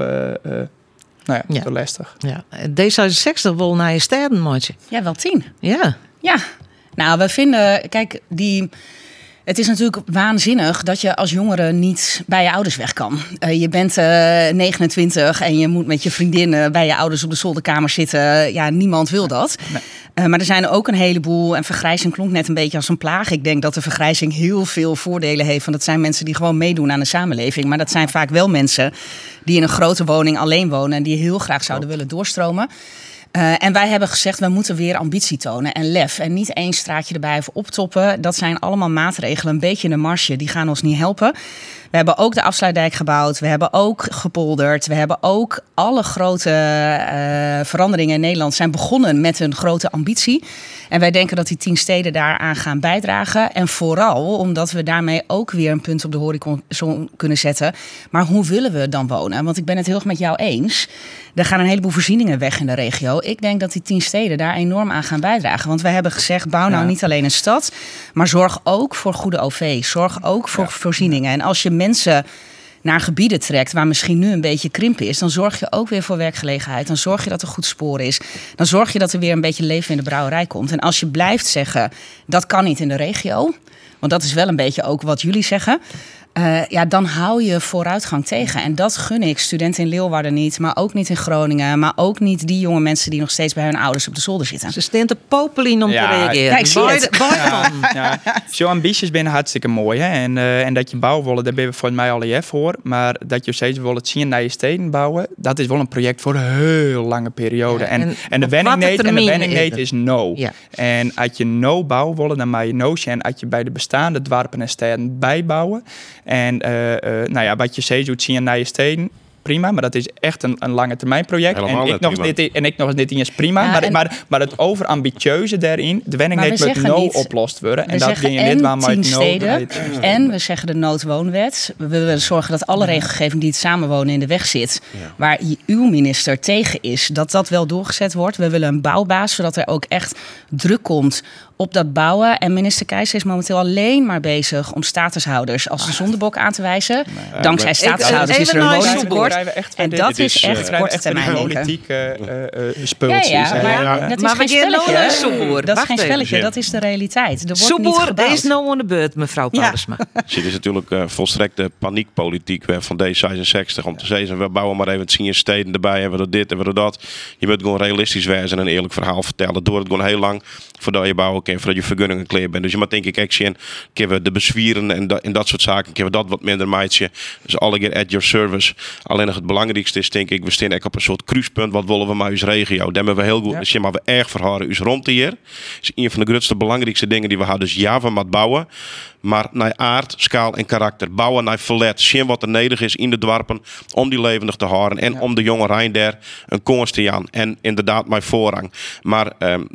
zo lastig. Ja. D66 wil naar je steden, maatje. Ja, wel 10. Ja. Nou, we vinden, kijk, het is natuurlijk waanzinnig dat je als jongere niet bij je ouders weg kan. Je bent 29 en je moet met je vriendinnen bij je ouders op de zolderkamer zitten. Ja, niemand wil dat. Nee. Maar er zijn ook een heleboel, en vergrijzing klonk net een beetje als een plaag. Ik denk dat de vergrijzing heel veel voordelen heeft. Want dat zijn mensen die gewoon meedoen aan de samenleving. Maar dat zijn vaak wel mensen die in een grote woning alleen wonen en die heel graag zouden willen doorstromen. En wij hebben gezegd, we moeten weer ambitie tonen en lef. En niet één straatje erbij of optoppen. Dat zijn allemaal maatregelen, een beetje in de marge. Die gaan ons niet helpen. We hebben ook de afsluitdijk gebouwd. We hebben ook gepolderd. We hebben ook alle grote veranderingen in Nederland zijn begonnen met een grote ambitie. En wij denken dat die 10 steden daaraan gaan bijdragen. En vooral omdat we daarmee ook weer een punt op de horizon kunnen zetten. Maar hoe willen we dan wonen? Want ik ben het heel erg met jou eens. Er gaan een heleboel voorzieningen weg in de regio. Ik denk dat die 10 steden daar enorm aan gaan bijdragen. Want wij hebben gezegd, bouw nou niet alleen een stad, maar zorg ook voor goede OV. Zorg ook voor voorzieningen. En als je mensen naar gebieden trekt waar misschien nu een beetje krimp is, dan zorg je ook weer voor werkgelegenheid. Dan zorg je dat er goed spoor is. Dan zorg je dat er weer een beetje leven in de brouwerij komt. En als je blijft zeggen, dat kan niet in de regio, want dat is wel een beetje ook wat jullie zeggen, dan hou je vooruitgang tegen. En dat gun ik studenten in Leeuwarden niet, maar ook niet in Groningen, maar ook niet die jonge mensen die nog steeds bij hun ouders op de zolder zitten. Ze staan te popelen om te reageren. Ja, ik zie het. Zo ambities binnen hartstikke mooi. Hè? En dat je bouwen willen, daar ben je volgens mij al een jaar voor. Maar dat je steeds wil het zien naar je steden bouwen, dat is wel een project voor een heel lange periode. Ja, en de wenning is no. Ja. En als je no bouwen willen, dan mag je no zijn. Als je bij de bestaande dorpen en steden bijbouwen. En wat je steeds doet zien naar je steden, prima, maar dat is echt een lange termijn project. En ik nog eens dit is prima, maar het overambitieuze daarin, de wenning moet no oplost worden. En dat ging je niet waar maar steden. En we zeggen de noodwoonwet. We willen zorgen dat alle regelgeving die het samenwonen in de weg zit, waar uw minister tegen is, dat wel doorgezet wordt. We willen een bouwbaas, zodat er ook echt druk komt op dat bouwen. En minister Keizer is momenteel alleen maar bezig om statushouders als een zondebok aan te wijzen. Dankzij statushouders is er een woningtekort. En dat is echt korte termijn politieke speeltjes. Dat is geen spelletje. Dat is geen spelletje, dat is de realiteit. Er wordt niet gebouwd. Is nou aan de beurt, mevrouw Paulusma. Dit is natuurlijk volstrekte paniekpolitiek van D66 om te zeggen, we bouwen maar even het zien steden erbij en we dit en we dat. Je moet gewoon realistisch wezen en een eerlijk verhaal vertellen. Door het gewoon heel lang voordat je bouwen kan, voordat je vergunningen klaar bent. Dus je moet denk ik echt zien, kunnen we de bezwieren en dat soort zaken, kunnen we dat wat minder meidje. Dus alle keer at your service. Alleen nog het belangrijkste is, denk ik, we staan echt op een soort kruispunt. Wat willen we met ons regio? Daar hebben we heel goed. Dus maar we erg verhouden ons rond hier. Dat is een van de grootste belangrijkste dingen die we hadden. Dus ja, we moeten bouwen. Maar naar aard, schaal en karakter. Bouwen naar verlet. Zien wat er nodig is in de dorpen om die levendig te houden. En om de jonge Rijn daar een konst te aan. En inderdaad mijn voorrang. Maar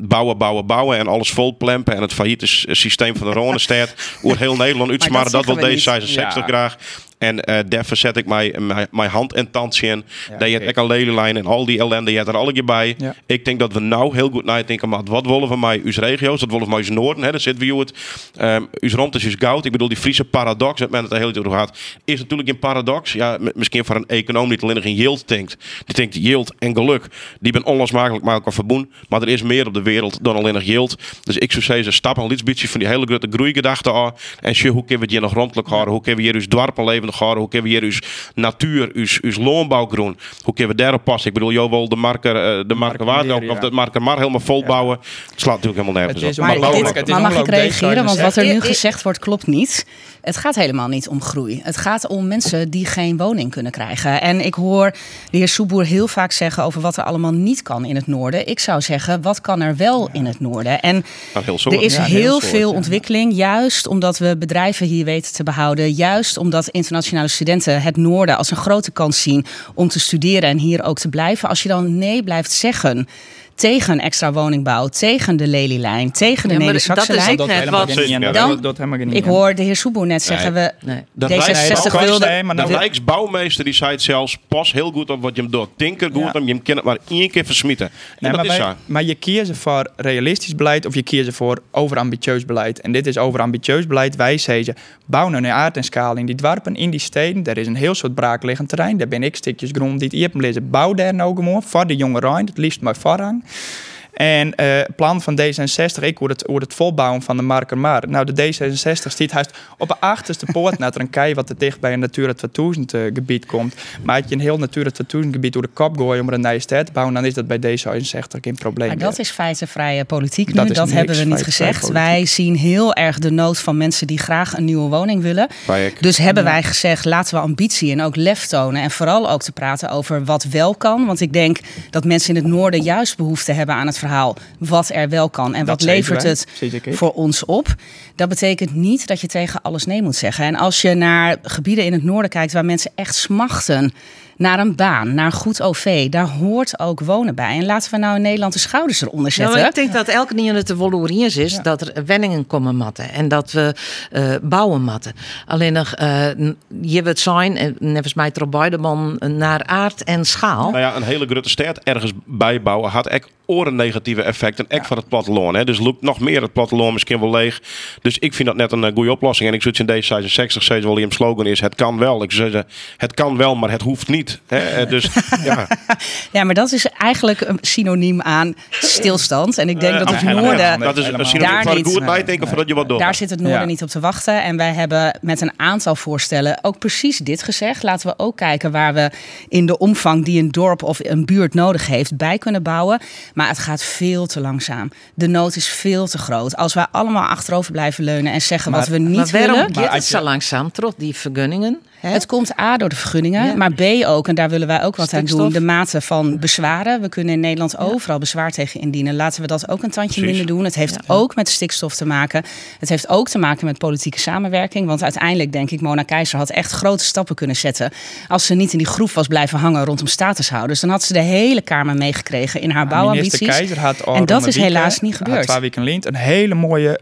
bouwen en alles vol plempen. En het failliete systeem van de Ronestaat. Oer heel Nederland uitsmaren. Dat wil D66 graag. En daar verzet ik mijn hand en tand in. Dat je het een lelijn en al die ellende, je hebt er alle bij. Ja. Ik denk dat we nou heel goed nadenken, maar wat willen we mij uw regio's, dat willen we mij uw noorden, hè? Dat zitten we het. Uw rond is goud. Ik bedoel, die Friese paradox, dat men het er heel goed over gaat, is natuurlijk een paradox. Ja, misschien voor een econoom die alleen nog in yield denkt. Die denkt yield en geluk, die ben onlosmakelijk met elkaar verbonden. Maar er is meer op de wereld dan alleen nog yield. Dus ik zou zeggen, stap een beetje van die hele grote groeigedachte aan. En hoe kunnen we het hier nog rondelijk houden? Hoe kunnen we hier uw dorpen leven? Hoe kunnen we hier uw natuur, uw loonbouw groen? Hoe kunnen we daarop passen? Ik bedoel, jou wil de marker waarde of dat marker maar helemaal vol bouwen. Het slaat natuurlijk helemaal nergens op. Maar mag ik reageren? Want wat er nu gezegd wordt klopt niet. Het gaat helemaal niet om groei. Het gaat om mensen die geen woning kunnen krijgen. En ik hoor de heer Soeboer heel vaak zeggen over wat er allemaal niet kan in het noorden. Ik zou zeggen, wat kan er wel in het noorden? En er is heel veel ontwikkeling, juist omdat we bedrijven hier weten te behouden. Juist omdat internationale studenten het noorden als een grote kans zien om te studeren en hier ook te blijven. Als je dan nee blijft zeggen tegen extra woningbouw, tegen de Lelylijn, tegen de Neder-Saxe-lijn. Ik hoor de heer Soeboer net zeggen, D66 wilde. De Rijksbouwmeester die zei het zelfs, pas heel goed op wat je hem doet. Tinker goed om, je kan het maar één keer versmieten. Maar je kiest voor realistisch beleid of je kiest voor overambitieus beleid. En dit is overambitieus beleid. Wij zeggen, bouw nou naar aard en schaal in die dorpen, in die steden. Er is een heel soort braakliggend terrein. Daar ben ik stukjes grond die het hier lezen. Bouw daar nou gewoon voor de jonge Rijn, het liefst met voorrang. En het plan van D66, ik hoor het volbouwen van de Markermaar. Nou, de D66 stiet juist op de achterste poort naar een kei wat er dicht bij een Natura 2000 gebied komt. Maar als je een heel Natura 2000 gebied door de kop gooien om er een nieuwe stad te bouwen, dan is dat bij D66 geen probleem. Maar dat is feitenvrije politiek nu. Dat hebben we niet gezegd. Wij zien heel erg de nood van mensen die graag een nieuwe woning willen. Dus hebben wij gezegd, laten we ambitie en ook lef tonen. En vooral ook te praten over wat wel kan. Want ik denk dat mensen in het noorden juist behoefte hebben aan het verhaal wat er wel kan. En wat levert het voor ons op. Dat betekent niet dat je tegen alles nee moet zeggen. En als je naar gebieden in het noorden kijkt waar mensen echt smachten naar een baan, naar een goed OV, daar hoort ook wonen bij. En laten we nou in Nederland de schouders eronder zetten. Nou, ik denk dat elke keer het de Woloeriers is dat er wenningen komen matten en dat we bouwen matten. Alleen nog, je wilt zijn, en nevens mij Trobaideman, naar aard en schaal. Nou ja, een hele grote stad ergens bijbouwen had echt oren negatieve effecten, echt van het platteland. Hè. Dus loopt nog meer het platteland misschien wel leeg. Dus ik vind dat net een goede oplossing. En ik zou in D66 steeds wel die een slogan is, het kan wel. Ik zou zeggen, het kan wel, maar het hoeft niet. Hè. Dus, ja. Ja, maar dat is eigenlijk een synoniem aan stilstand. En ik denk dat het noorden dat is een synoniem van goed nadenken voordat je wat doet. Daar zit het noorden niet op te wachten. En wij hebben met een aantal voorstellen ook precies dit gezegd. Laten we ook kijken waar we in de omvang die een dorp of een buurt nodig heeft bij kunnen bouwen. Maar het gaat veel te langzaam. De nood is veel te groot. Als wij allemaal achterover blijven leunen en zeggen wat we niet willen. Waarom gaat het zo langzaam? Trots die vergunningen? Hè? Het komt A door de vergunningen, maar B ook, en daar willen wij ook wat aan doen, de mate van bezwaren. We kunnen in Nederland overal bezwaar tegen indienen. Laten we dat ook een tandje minder doen. Het heeft ook met stikstof te maken. Het heeft ook te maken met politieke samenwerking. Want uiteindelijk denk ik, Mona Keizer had echt grote stappen kunnen zetten als ze niet in die groef was blijven hangen rondom statushouders. Dan had ze de hele Kamer meegekregen in haar bouwambities. En dat is helaas niet gebeurd. 2 weken lint een hele mooie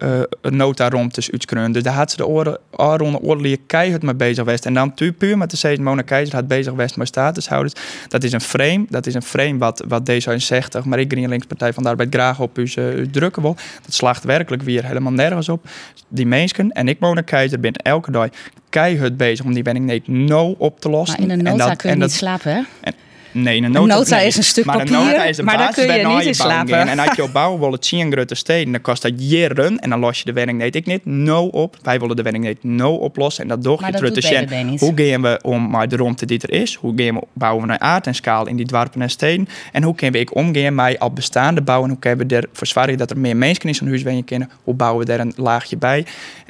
nota rond tussen uitskreun. Dus daar had ze de oorlog keihard mee bezig geweest. En dan puur met de steeds Mona Keizer had bezig geweest met statushouders. Dat is een frame wat D66, maar ik GroenLinks Partij van de Arbeid graag op u drukken wil. Dat slaagt werkelijk weer helemaal nergens op. Die mensen en ik, Mona Keizer, ben elke dag keihard bezig om die wenning no op te lossen. Maar in een nota kun je niet slapen, hè? Nee, een nota is een stuk papier, maar daar kun je niet in slapen. En als je bouwen wil het zien grote steden, dan kost dat jaren en dan los je de wenning niet. Ik niet no op. Wij willen de wenning niet no oplossen en dat door je terug te zien. Hoe gaan we om maar de ruimte die er is? Hoe gaan we bouwen we naar aard en schaal in die dorpen en steden? En hoe kunnen we omgaan met al bestaande bouwen? Hoe kunnen we ervoor zorgen dat er meer mensen in zo'n huis wonen kunnen? Hoe bouwen we daar een laagje bij?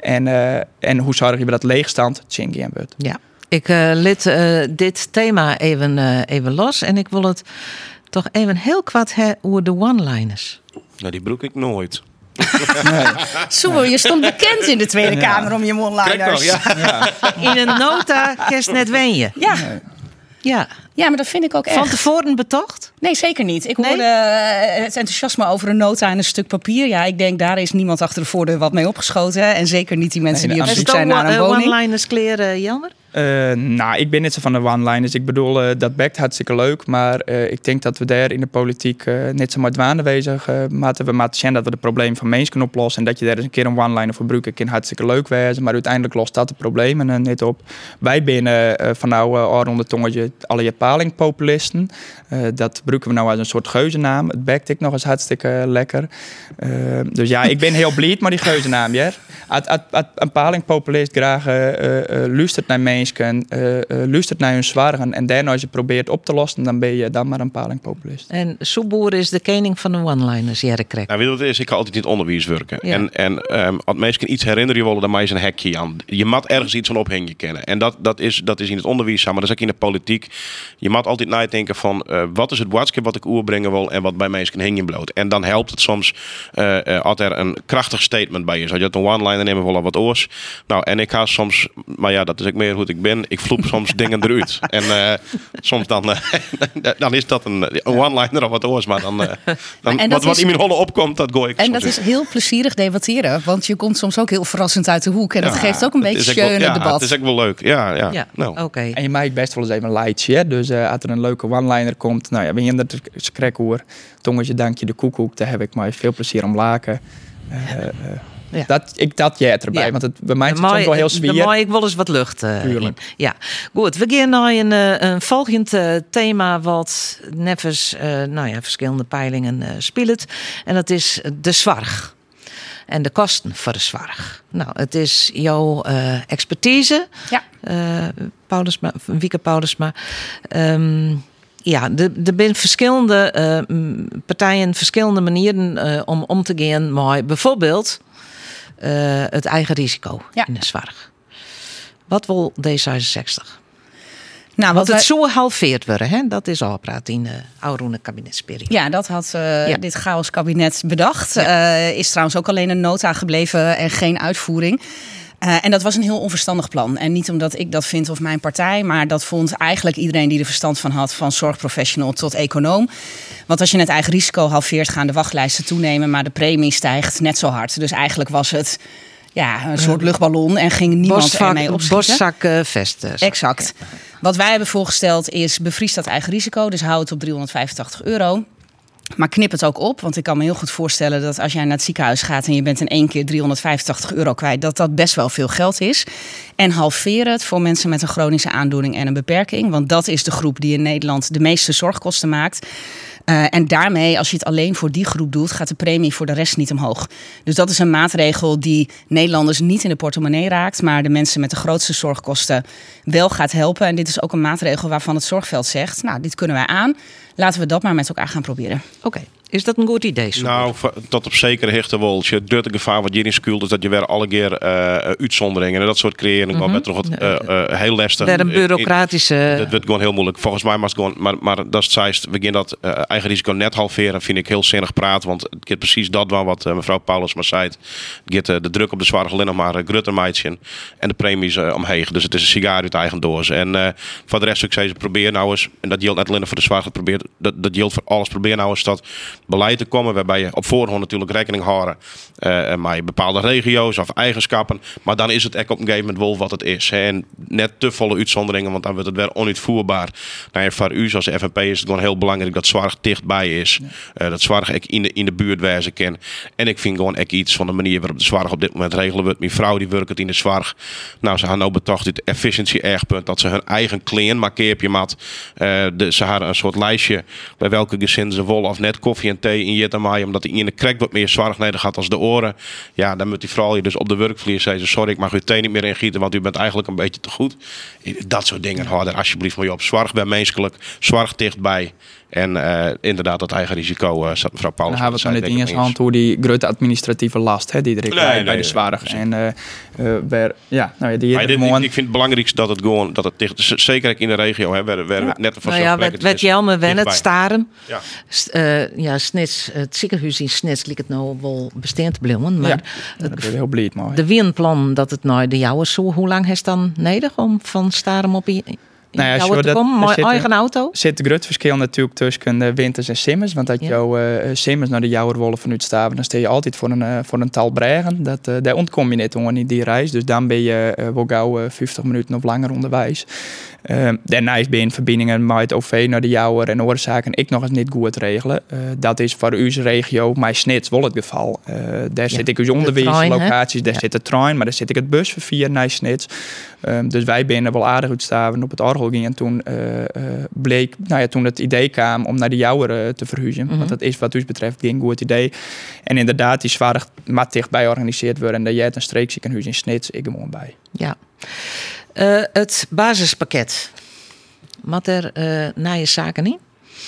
En hoe zorgen we dat leegstand zien gaan wordt? Ja. Ik liet dit thema even los en ik wil het toch even heel kwart over de one-liners. Nou, die broek ik nooit. Nee. Soe, je stond bekend in de Tweede Kamer om je one-liners. In een nota kerst net wen je. Ja. Nee. Ja. Ja, maar dat vind ik ook echt. Van tevoren betocht? Nee, zeker niet. Ik hoorde het enthousiasme over een nota en een stuk papier. Ja, ik denk daar is niemand achter de voordeur wat mee opgeschoten. En zeker niet die mensen die op zoek zijn naar een woning. One-liners kleren, jammer? Nou, ik ben niet zo van de one-liners. Ik bedoel, dat bekt hartstikke leuk. Maar ik denk dat we daar in de politiek net zo met aanwezig moeten. We moeten zien dat we de problemen van mensen kunnen oplossen. En dat je daar eens een keer een one-liner voor gebruiken kan hartstikke leuk wezen. Maar uiteindelijk lost dat de problemen niet op. Wij binnen van nou rond het tongetje alle Japalingpopulisten. Dat gebruiken we nou als een soort geuzennaam. Het bekt ik nog eens hartstikke lekker. Dus ja, ik ben heel blij met die geuzennaam. Ja. Een palingpopulist graag luistert naar mensen. Luistert naar hun zorgen en daarna als je probeert op te lossen, dan ben je dan maar een palingpopulist. En Soeboer is de koning van de one-liners, Jerry Krek. Nou, weet je wat het is? Ik ga altijd in het onderwijs werken. Ja. En als mensen iets herinneren willen, dan maak je een hekje aan. Je moet ergens iets van ophangen kennen. En dat is in het onderwijs, maar dat is ook in de politiek. Je moet altijd nadenken van wat is het woordje wat ik overbrengen wil en wat bij mensen hangen bloot. En dan helpt het soms als er een krachtig statement bij is. Als je het een one-liner nemen wil of wat oors. Nou, en ik ga soms, maar ja, dat is ook meer hoe ik ben. Ik vloep soms dingen eruit. En soms dan is dat een one-liner of wat oors. Maar dan wat in mijn holle opkomt, dat gooi ik. En dat is heel plezierig debatteren. Want je komt soms ook heel verrassend uit de hoek. En dat geeft ook een beetje schöne debat. Het is ook wel leuk. Ja. Nou. Okay. En je maakt best wel eens even een lightje. Dus als er een leuke one-liner komt. Nou ja, ben je in de skrek hoor. Tongetje, dankje, de koekoek. Daar heb ik maar veel plezier om laken. Dat jij erbij. Ja. Want het bij mij is het soms wel heel zwier. Maar ik wil eens wat lucht in. Ja, goed. We gaan naar een volgend thema wat nevens verschillende peilingen speelt. En dat is de zorg. En de kosten voor de zorg. Nou, het is jouw expertise. Ja. Wieke Paulusma. Er zijn verschillende partijen, verschillende manieren om te gaan met bijvoorbeeld het eigen risico in de zorg. Wat wil D66? Nou, want het zo halveerd worden, hè? Dat is al praat in de oude kabinetsperiode. Ja, dat had dit chaos kabinet bedacht. Ja. Is trouwens ook alleen een nota gebleven en geen uitvoering. En dat was een heel onverstandig plan. En niet omdat ik dat vind of mijn partij, maar dat vond eigenlijk iedereen die er verstand van had, van zorgprofessional tot econoom. Want als je het eigen risico halveert, gaan de wachtlijsten toenemen, maar de premie stijgt net zo hard. Dus eigenlijk was het een soort luchtballon en ging niemand ermee opschieten. Borstzak vesten. Exact. Ja. Wat wij hebben voorgesteld is bevries dat eigen risico, dus hou het op €385. Maar knip het ook op, want ik kan me heel goed voorstellen dat als jij naar het ziekenhuis gaat en je bent in één keer €385 kwijt, dat best wel veel geld is. En halveer het voor mensen met een chronische aandoening en een beperking, want dat is de groep die in Nederland de meeste zorgkosten maakt. En daarmee, als je het alleen voor die groep doet, gaat de premie voor de rest niet omhoog. Dus dat is een maatregel die Nederlanders niet in de portemonnee raakt, maar de mensen met de grootste zorgkosten wel gaat helpen. En dit is ook een maatregel waarvan het Zorgveld zegt, nou, dit kunnen wij aan. Laten we dat maar met elkaar gaan proberen. Oké. Is dat een goed idee? Nou, tot op zekere hichte wel. Je doet het gevaar wat je in skuult is dat je weer alle keer uitzonderingen en dat soort creëren. Maar toch heel lastig. Weer een bureaucratische. Dat wordt gewoon heel moeilijk. Volgens mij mag het gewoon. Maar dat is we gaan dat eigen risico net halveren. Vind ik heel zinnig praten. Want het gaat precies dat wat mevrouw Paulus maar zei. Het gaat de druk op de zorg alleen nog maar grutter meidje en de premies omheen. Dus het is een sigaar uit eigen doos. En voor de rest succes probeer nou eens. En dat geldt net alleen voor de zorg. Dat geldt voor alles. Probeer nou eens dat beleid te komen waarbij je op voorhand natuurlijk rekening houden met bepaalde regio's of eigenschappen. Maar dan is het echt op een gegeven moment wel wat het is. Hè. En net te volle uitzonderingen, want dan wordt het weer onuitvoerbaar. Nou ja, voor u als FNP is het gewoon heel belangrijk dat zorg dichtbij is. Dat zorg ik in de buurt wezen kan. En ik vind gewoon echt iets van de manier waarop de zorg op dit moment regelen wordt. Mijn vrouw die werkt in de zorg. Nou, ze gaan nou betocht het efficiëntie ergpunt dat ze hun eigen klein markeerpje mat. Ze hadden een soort lijstje bij welke gezin ze willen of net koffie en thee in Jettermaai, omdat die in de krek wat meer zorg nodig had als de oren. Ja, dan moet die vooral je dus op de werkvloer zeggen, sorry, ik mag uw thee niet meer ingieten, want u bent eigenlijk een beetje te goed. Dat soort dingen, hou er alsjeblieft mee op. Zorg bij menselijk, zorg dichtbij. En inderdaad, dat eigen risico zat mevrouw Paulus. Dan hebben we het niet eens hand hoe die grote administratieve last die er bij de zorg. En ik vind het belangrijkste dat het gewoon, dat het dicht, zeker in de regio, hè, waar net van wat Jelme Wennet staren. Snits, het ziekenhuis in Snits liet het nou wel bestaand blijven. Maar dat is heel blij, mooi. De wienplan dat het nou de jouwe zo, hoe lang heeft dan nodig om van Staren op te komen? Mijn eigen auto? Zit een groot verschil natuurlijk tussen Winters en Simmers. Want dat jouw Simmers naar de Jouwerwollen vanuit Staven, dan sta je altijd voor een tal bregen. Daar ontkom je net in die reis. Dus dan ben je wel gauw 50 minuten of langer onderwijs. Daarna is bij verbindingen met het OV naar de Jouwer en oorzaken ik nog eens niet goed regelen. Dat is voor uw regio, mijn Snits, wel het geval. Daar zit ik dus onderwijslocaties, daar zit de trein, maar daar zit ik het busverkeer naar Snits. Dus wij binnen wel aardig uitstaven op het orgel gingen. Toen bleek, toen het idee kwam om naar de Jouwer te verhuizen. Mm-hmm. Want dat is wat u betreft geen goed idee. En inderdaad, die zwaar maar dichtbij georganiseerd worden. En daar jij een streekziekenhuis in Snits, ik gewoon bij. Ja. Het basispakket. Wat er na je zaken niet?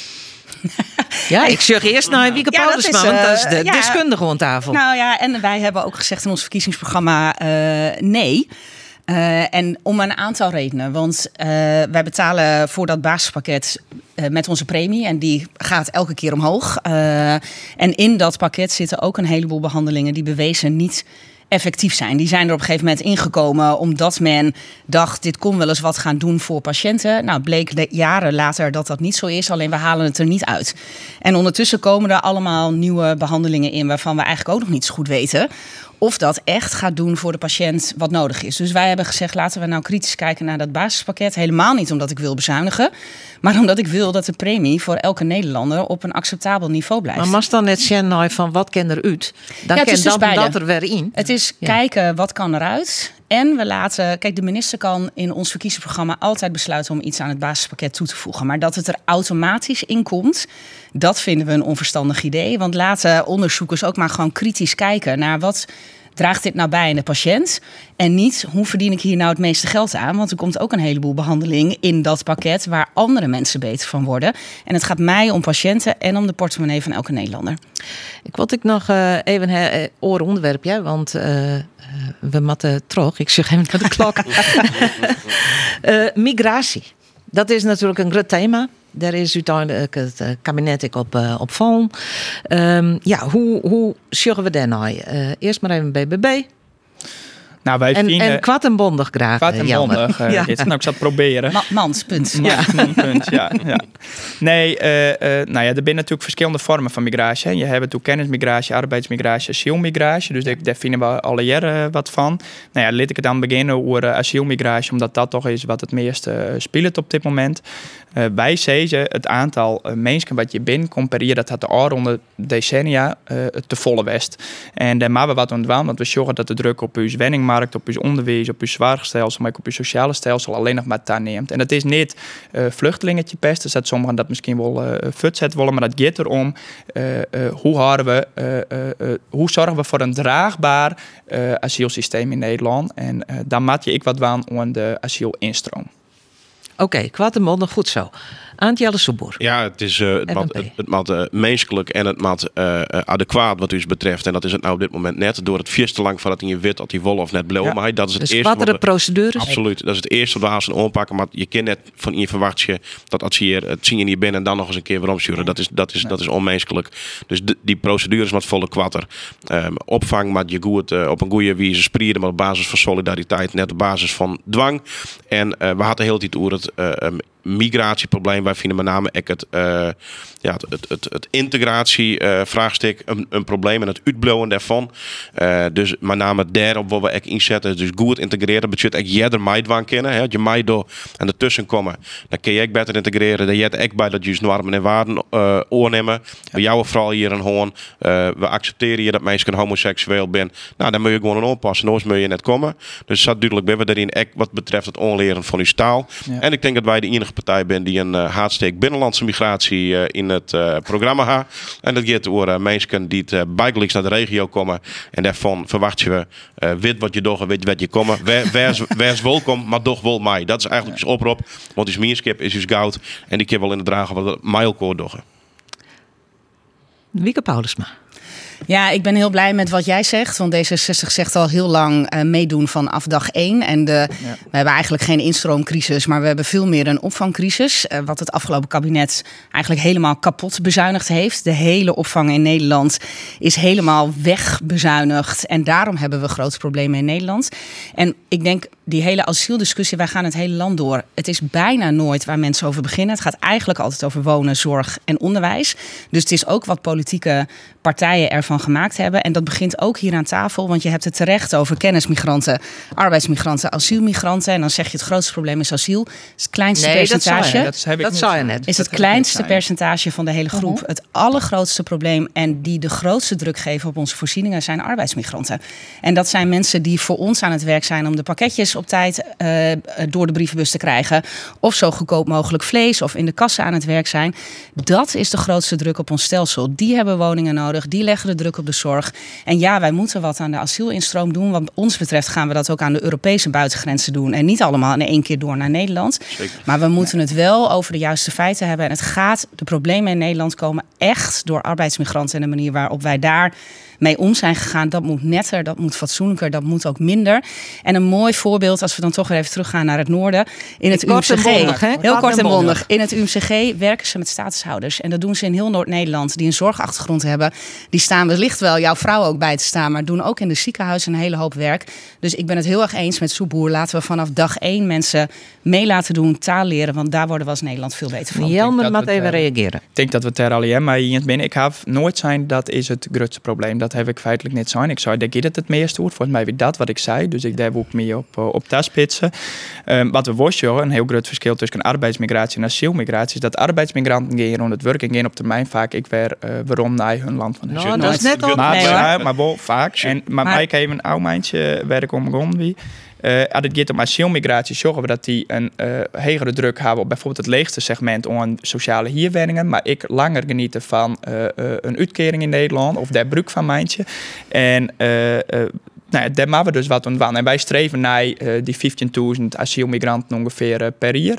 Ja, ik zeg eerst naar Wieke Paulusma, want dat is de deskundige aan tafel. Nou ja, en wij hebben ook gezegd in ons verkiezingsprogramma nee. En om een aantal redenen. Want wij betalen voor dat basispakket met onze premie. En die gaat elke keer omhoog. En in dat pakket zitten ook een heleboel behandelingen die bewezen niet effectief zijn. Die zijn er op een gegeven moment ingekomen omdat men dacht, dit kon wel eens wat gaan doen voor patiënten. Nou, bleek jaren later dat dat niet zo is, alleen we halen het er niet uit. En ondertussen komen er allemaal nieuwe behandelingen in waarvan we eigenlijk ook nog niet zo goed weten of dat echt gaat doen voor de patiënt wat nodig is. Dus wij hebben gezegd, laten we nou kritisch kijken naar dat basispakket. Helemaal niet omdat ik wil bezuinigen, maar omdat ik wil dat de premie voor elke Nederlander op een acceptabel niveau blijft. Maar mag dan net zeggen van wat kan er uit? Dan kan dus dat er weer in. Het is kijken wat kan eruit. En we laten, kijk, de minister kan in ons verkiezingsprogramma altijd besluiten om iets aan het basispakket toe te voegen. Maar dat het er automatisch in komt, dat vinden we een onverstandig idee. Want laten onderzoekers ook maar gewoon kritisch kijken naar wat draagt dit nou bij aan de patiënt? En niet, hoe verdien ik hier nou het meeste geld aan? Want er komt ook een heleboel behandeling in dat pakket waar andere mensen beter van worden. En het gaat mij om patiënten en om de portemonnee van elke Nederlander. Ik wil nog even een onderwerpje, want we moeten terug. Ik zeg even naar de klok. Migratie. Dat is natuurlijk een groot thema. Daar is uiteindelijk het kabinet op vallen. Hoe zorgen we daar nou? Eerst maar even BBB. Nou, wij vinden... En kwad en bondig graag. Kwad en bondig. Nou, ik zal het proberen. Mans, punt. Ja, punt, ja. Nee, er zijn natuurlijk verschillende vormen van migratie. Je hebt natuurlijk kennismigratie, arbeidsmigratie, asielmigratie. Dus daar vinden we alle jaren wat van. Nou ja, laat ik dan beginnen over asielmigratie, omdat dat toch is wat het meeste speelt op dit moment. Wij zeggen het aantal mensen wat je binnenkomt per jaar, dat had de aanronde decennia te volle west. En daar maken we wat aan doen, want we zorgen dat de druk op uw wenningmarkt, op uw onderwijs, op uw zorgstelsel, maar ook op uw sociale stelsel alleen nog maar toeneemt. En dat is niet vluchtelingetje pesten, dat sommigen dat misschien wel futset willen, maar dat gaat erom hoe zorgen we voor een draagbaar asielsysteem in Nederland. En dan maak je wat aan de asielinstroom. Oké, kwad en bondig, goed zo. Antje Soeboer. Ja, het is het maat menselijk en het maat adequaat wat u betreft. En dat is het nou op dit moment net. Door het vies te lang van dat in je wit, dat die wol of net blauw. Ja. Maar dat is het dus eerste. Dus procedures? Absoluut. Dat is het eerste wat we aan zijn aanpakken. Maar je kan net van je verwacht je dat als je het zien je niet binnen en dan nog eens een keer weer omsturen. Dat is onmenselijk. Dus die procedures met volle kwatter. Opvang met je goed op een goede wijze spreiden, maar op basis van solidariteit, net op basis van dwang. En we hadden de hele tijd over het migratieprobleem. Wij vinden met name het integratievraagstuk een probleem en het uitbouwen daarvan. Dus met name daarop waar we echt inzetten. Dus goed integreren. Dat betekent echt jeder meidwaan kennen. Hè. Je meid door en ertussen komen. Dan kun je echt beter integreren. Dan je echt bij dat je normen en waarden oornemen. We jouwen vooral hier een hoorn. We accepteren hier dat mensen homoseksueel zijn. Nou, dan moet je gewoon een oppassen. Anders moet je net komen. Dus dat duidelijk ben we daarin echt wat betreft het onleren van uw taal. Ja. En ik denk dat wij de enige partij ben die een haatsteek binnenlandse migratie in het programma ha. En dat gaat over mensen die het bijgelijks naar de regio komen. En daarvan verwacht je weet wat je doet, weet wat je komen. Wees welkom, maar toch wel mij. Dat is eigenlijk ons oproep. Want is meerskip, is goud. En die keer wel in de dragen wat het mijlkoor doen. Wieke Paulusma. Ja, ik ben heel blij met wat jij zegt. Want D66 zegt al heel lang meedoen vanaf dag 1. En we hebben eigenlijk geen instroomcrisis, maar we hebben veel meer een opvangcrisis. Wat het afgelopen kabinet eigenlijk helemaal kapot bezuinigd heeft. De hele opvang in Nederland is helemaal wegbezuinigd. En daarom hebben we grote problemen in Nederland. En ik denk, die hele asieldiscussie, wij gaan het hele land door. Het is bijna nooit waar mensen over beginnen. Het gaat eigenlijk altijd over wonen, zorg en onderwijs. Dus het is ook wat politieke partijen ervan gemaakt hebben. En dat begint ook hier aan tafel, want je hebt het terecht over kennismigranten, arbeidsmigranten, asielmigranten. En dan zeg je het grootste probleem is asiel. Het is het kleinste percentage. Dat zou je net. Is het kleinste percentage van de hele groep. Het allergrootste probleem en die de grootste druk geven op onze voorzieningen zijn arbeidsmigranten. En dat zijn mensen die voor ons aan het werk zijn om de pakketjes op tijd door de brievenbus te krijgen. Of zo goedkoop mogelijk vlees of in de kassen aan het werk zijn. Dat is de grootste druk op ons stelsel. Die hebben woningen nodig. Die leggen de druk op de zorg. En ja, wij moeten wat aan de asielinstroom doen. Wat ons betreft gaan we dat ook aan de Europese buitengrenzen doen. En niet allemaal in één keer door naar Nederland. Zeker. Maar we moeten het wel over de juiste feiten hebben. En de problemen in Nederland komen echt door arbeidsmigranten en de manier waarop wij daar mee om zijn gegaan. Dat moet netter, dat moet fatsoenlijker, dat moet ook minder. En een mooi voorbeeld, als we dan toch weer even teruggaan naar het noorden. In het UMCG. Heel kort en bondig. In het UMCG werken ze met statushouders. En dat doen ze in heel Noord-Nederland, die een zorgachtergrond hebben. Die staan wellicht wel jouw vrouw ook bij te staan, maar doen ook in de ziekenhuizen een hele hoop werk. Dus ik ben het heel erg eens met Soeboer. Laten we vanaf dag 1 mensen mee laten doen, taal leren, want daar worden we als Nederland veel beter van. Jelmer moet even reageren. Ik denk dat we het er alleen maar in binnen. Ik heb nooit zijn, dat is het grootste probleem. Dat heb ik feitelijk niet zijn. Ik zei, daar gaat het meeste over. Volgens mij weer dat wat ik zei. Dus ik daar ook mee op dat spitsen. Wat we wisten, een heel groot verschil tussen arbeidsmigratie en asielmigratie, is dat arbeidsmigranten gaan rond het werk en gaan op termijn vaak waarom naar hun land van nou, dat is net op. Maar wel vaak. Maar ik heb een oud meisje waar ik omgegaan wie. Als het gaat om asielmigratie, zorgen we dat die een hogere druk hebben op bijvoorbeeld het leegste segment aan sociale huurwoningen. Maar ik langer genieten van een uitkering in Nederland of daar gebruik van mijntje. En daar maken we dus wat aan. En wij streven naar die 15.000 asielmigranten ongeveer per jaar.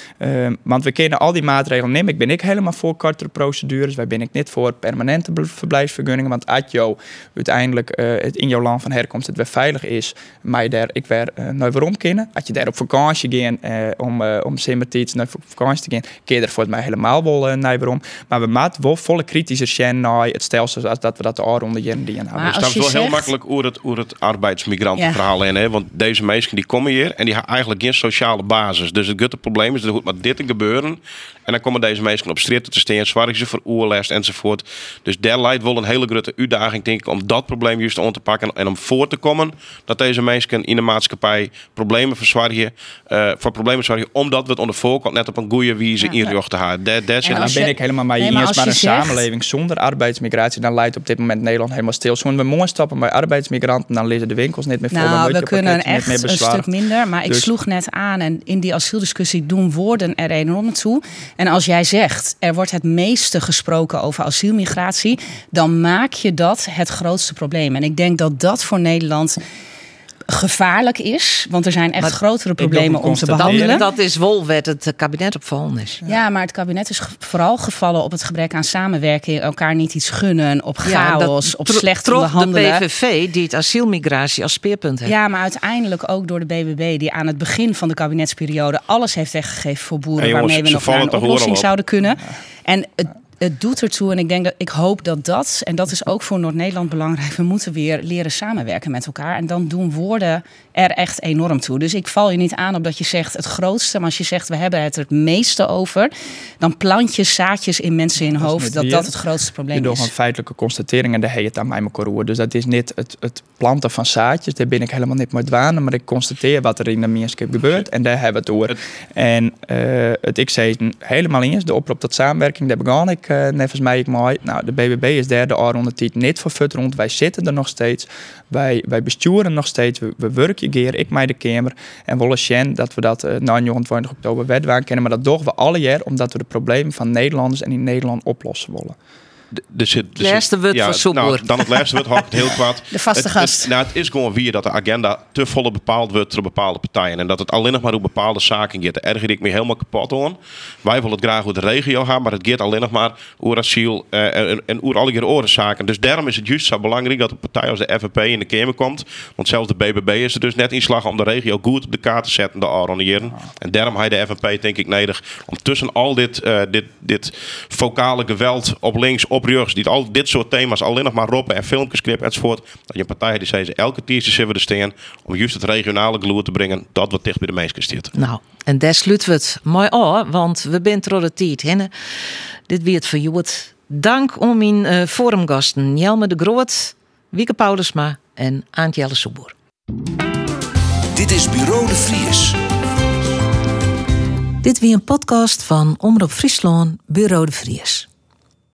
Want we kennen al die maatregelen nemen. Ik ben helemaal voor kortere procedures. Wij ben ik niet voor permanente verblijfsvergunningen. Want als jou uiteindelijk het in jouw land van herkomst het weer veilig is, maar je daar ik weer nooit waarom kennen. Als je daar op vakantie gaat om simmertijd naar vakantie te gaan, kun je er voor mij helemaal wel naar waarom. Maar we maken wel volle kritische zijn naar het stelsel zoals dat we dat de onder jaren die hebben. Dus dat is wel heel makkelijk over het arbeidsmigrantenverhaal heen. Hè? Want deze mensen die komen hier en die hebben eigenlijk geen sociale basis. Dus het grote probleem is dat het maar dit te gebeuren. En dan komen deze mensen op straat te staan, zwaar ze voor oerlest enzovoort. Dus daar leidt wel een hele grote uitdaging, denk ik, om dat probleem juist aan te pakken en om voor te komen dat deze mensen in de maatschappij problemen verzwaren, omdat we het onder voorkant net op een goede wijze inrichten te houden. Daar ben ik helemaal mee eens. Maar een samenleving zonder arbeidsmigratie, dan leidt op dit moment Nederland helemaal stil. Zullen we mooi stappen bij arbeidsmigranten, dan lezen de winkels niet meer voor. Nou, we kunnen echt een stuk minder. Maar ik sloeg net aan en in die asieldiscussie doen woorden er enorm toe. En als jij zegt, er wordt het meeste gesproken over asielmigratie, dan maak je dat het grootste probleem. En ik denk dat dat voor Nederland gevaarlijk is, want er zijn echt grotere problemen om te behandelen. Dat is wel wat het kabinet opvallen is. Ja, maar het kabinet is vooral gevallen op het gebrek aan samenwerking, elkaar niet iets gunnen, op chaos, op slecht onderhandelen. De PVV die het asielmigratie als speerpunt heeft. Ja, maar uiteindelijk ook door de BBB die aan het begin van de kabinetsperiode alles heeft weggegeven voor boeren, waarmee we nog naar een oplossing zouden kunnen. En het doet ertoe en ik hoop dat, en dat is ook voor Noord-Nederland belangrijk, we moeten weer leren samenwerken met elkaar. En dan doen woorden er echt enorm toe. Dus ik val je niet aan op dat je zegt het grootste, maar als je zegt we hebben het er het meeste over, dan plant je zaadjes in mensen in hoofd dat het grootste probleem is. Door een feitelijke constatering en daar heet het aan mij mijn. Dus dat is niet het planten van zaadjes, daar ben ik helemaal niet mee dwaan, maar ik constateer wat er in de mensen gebeurt en daar hebben we het door. En ik zei helemaal eens, de oproep tot samenwerking, daar begon ik nevens mij ik mooi. Nou, de BBB is derde jaar onder tijd niet voor fut rond. Wij zitten er nog steeds. Wij besturen nog steeds. We werken geer. Ik mij de Kamer. En willen zien dat we dat na 29 oktober wedwaan kennen. Maar dat doen we alle jaar omdat we de problemen van Nederlanders en in Nederland oplossen willen. Het laatste woord van Soeboer. Dan het laatste woord hakt heel kwaad. De vaste gast. Het is gewoon weer dat de agenda te volle bepaald wordt door bepaalde partijen. En dat het alleen nog maar op bepaalde zaken gaat. Daar erger ik me helemaal kapot aan. Wij willen het graag over de regio gaan, maar het gaat alleen nog maar over asiel en over alle andere zaken. Dus daarom is het juist zo belangrijk dat een partij als de FNP in de Kamer komt. Want zelfs de BBB is er dus net in slag om de regio goed op de kaart te zetten de Aron jaren. En daarom heeft de FNP denk ik nodig om tussen al dit vocale geweld op links, op rechts, die al dit soort thema's alleen nog maar roppen en filmpjes knippen enzovoort, dat je een partij die zei elke tiertje zullen we er staan om juist het regionale gloed te brengen dat wat dicht bij de mensen staat. Nou, en daar sluiten we het mooi aan, want we zijn door de tijd heen. Dit weer het voor jou. Dank om mijn forumgasten Jelmer de Groot, Wieke Paulusma en Aantjelle Soeboer. Dit is Bureau de Vries. Dit weer een podcast van Omroep Friesland, Bureau de Vries.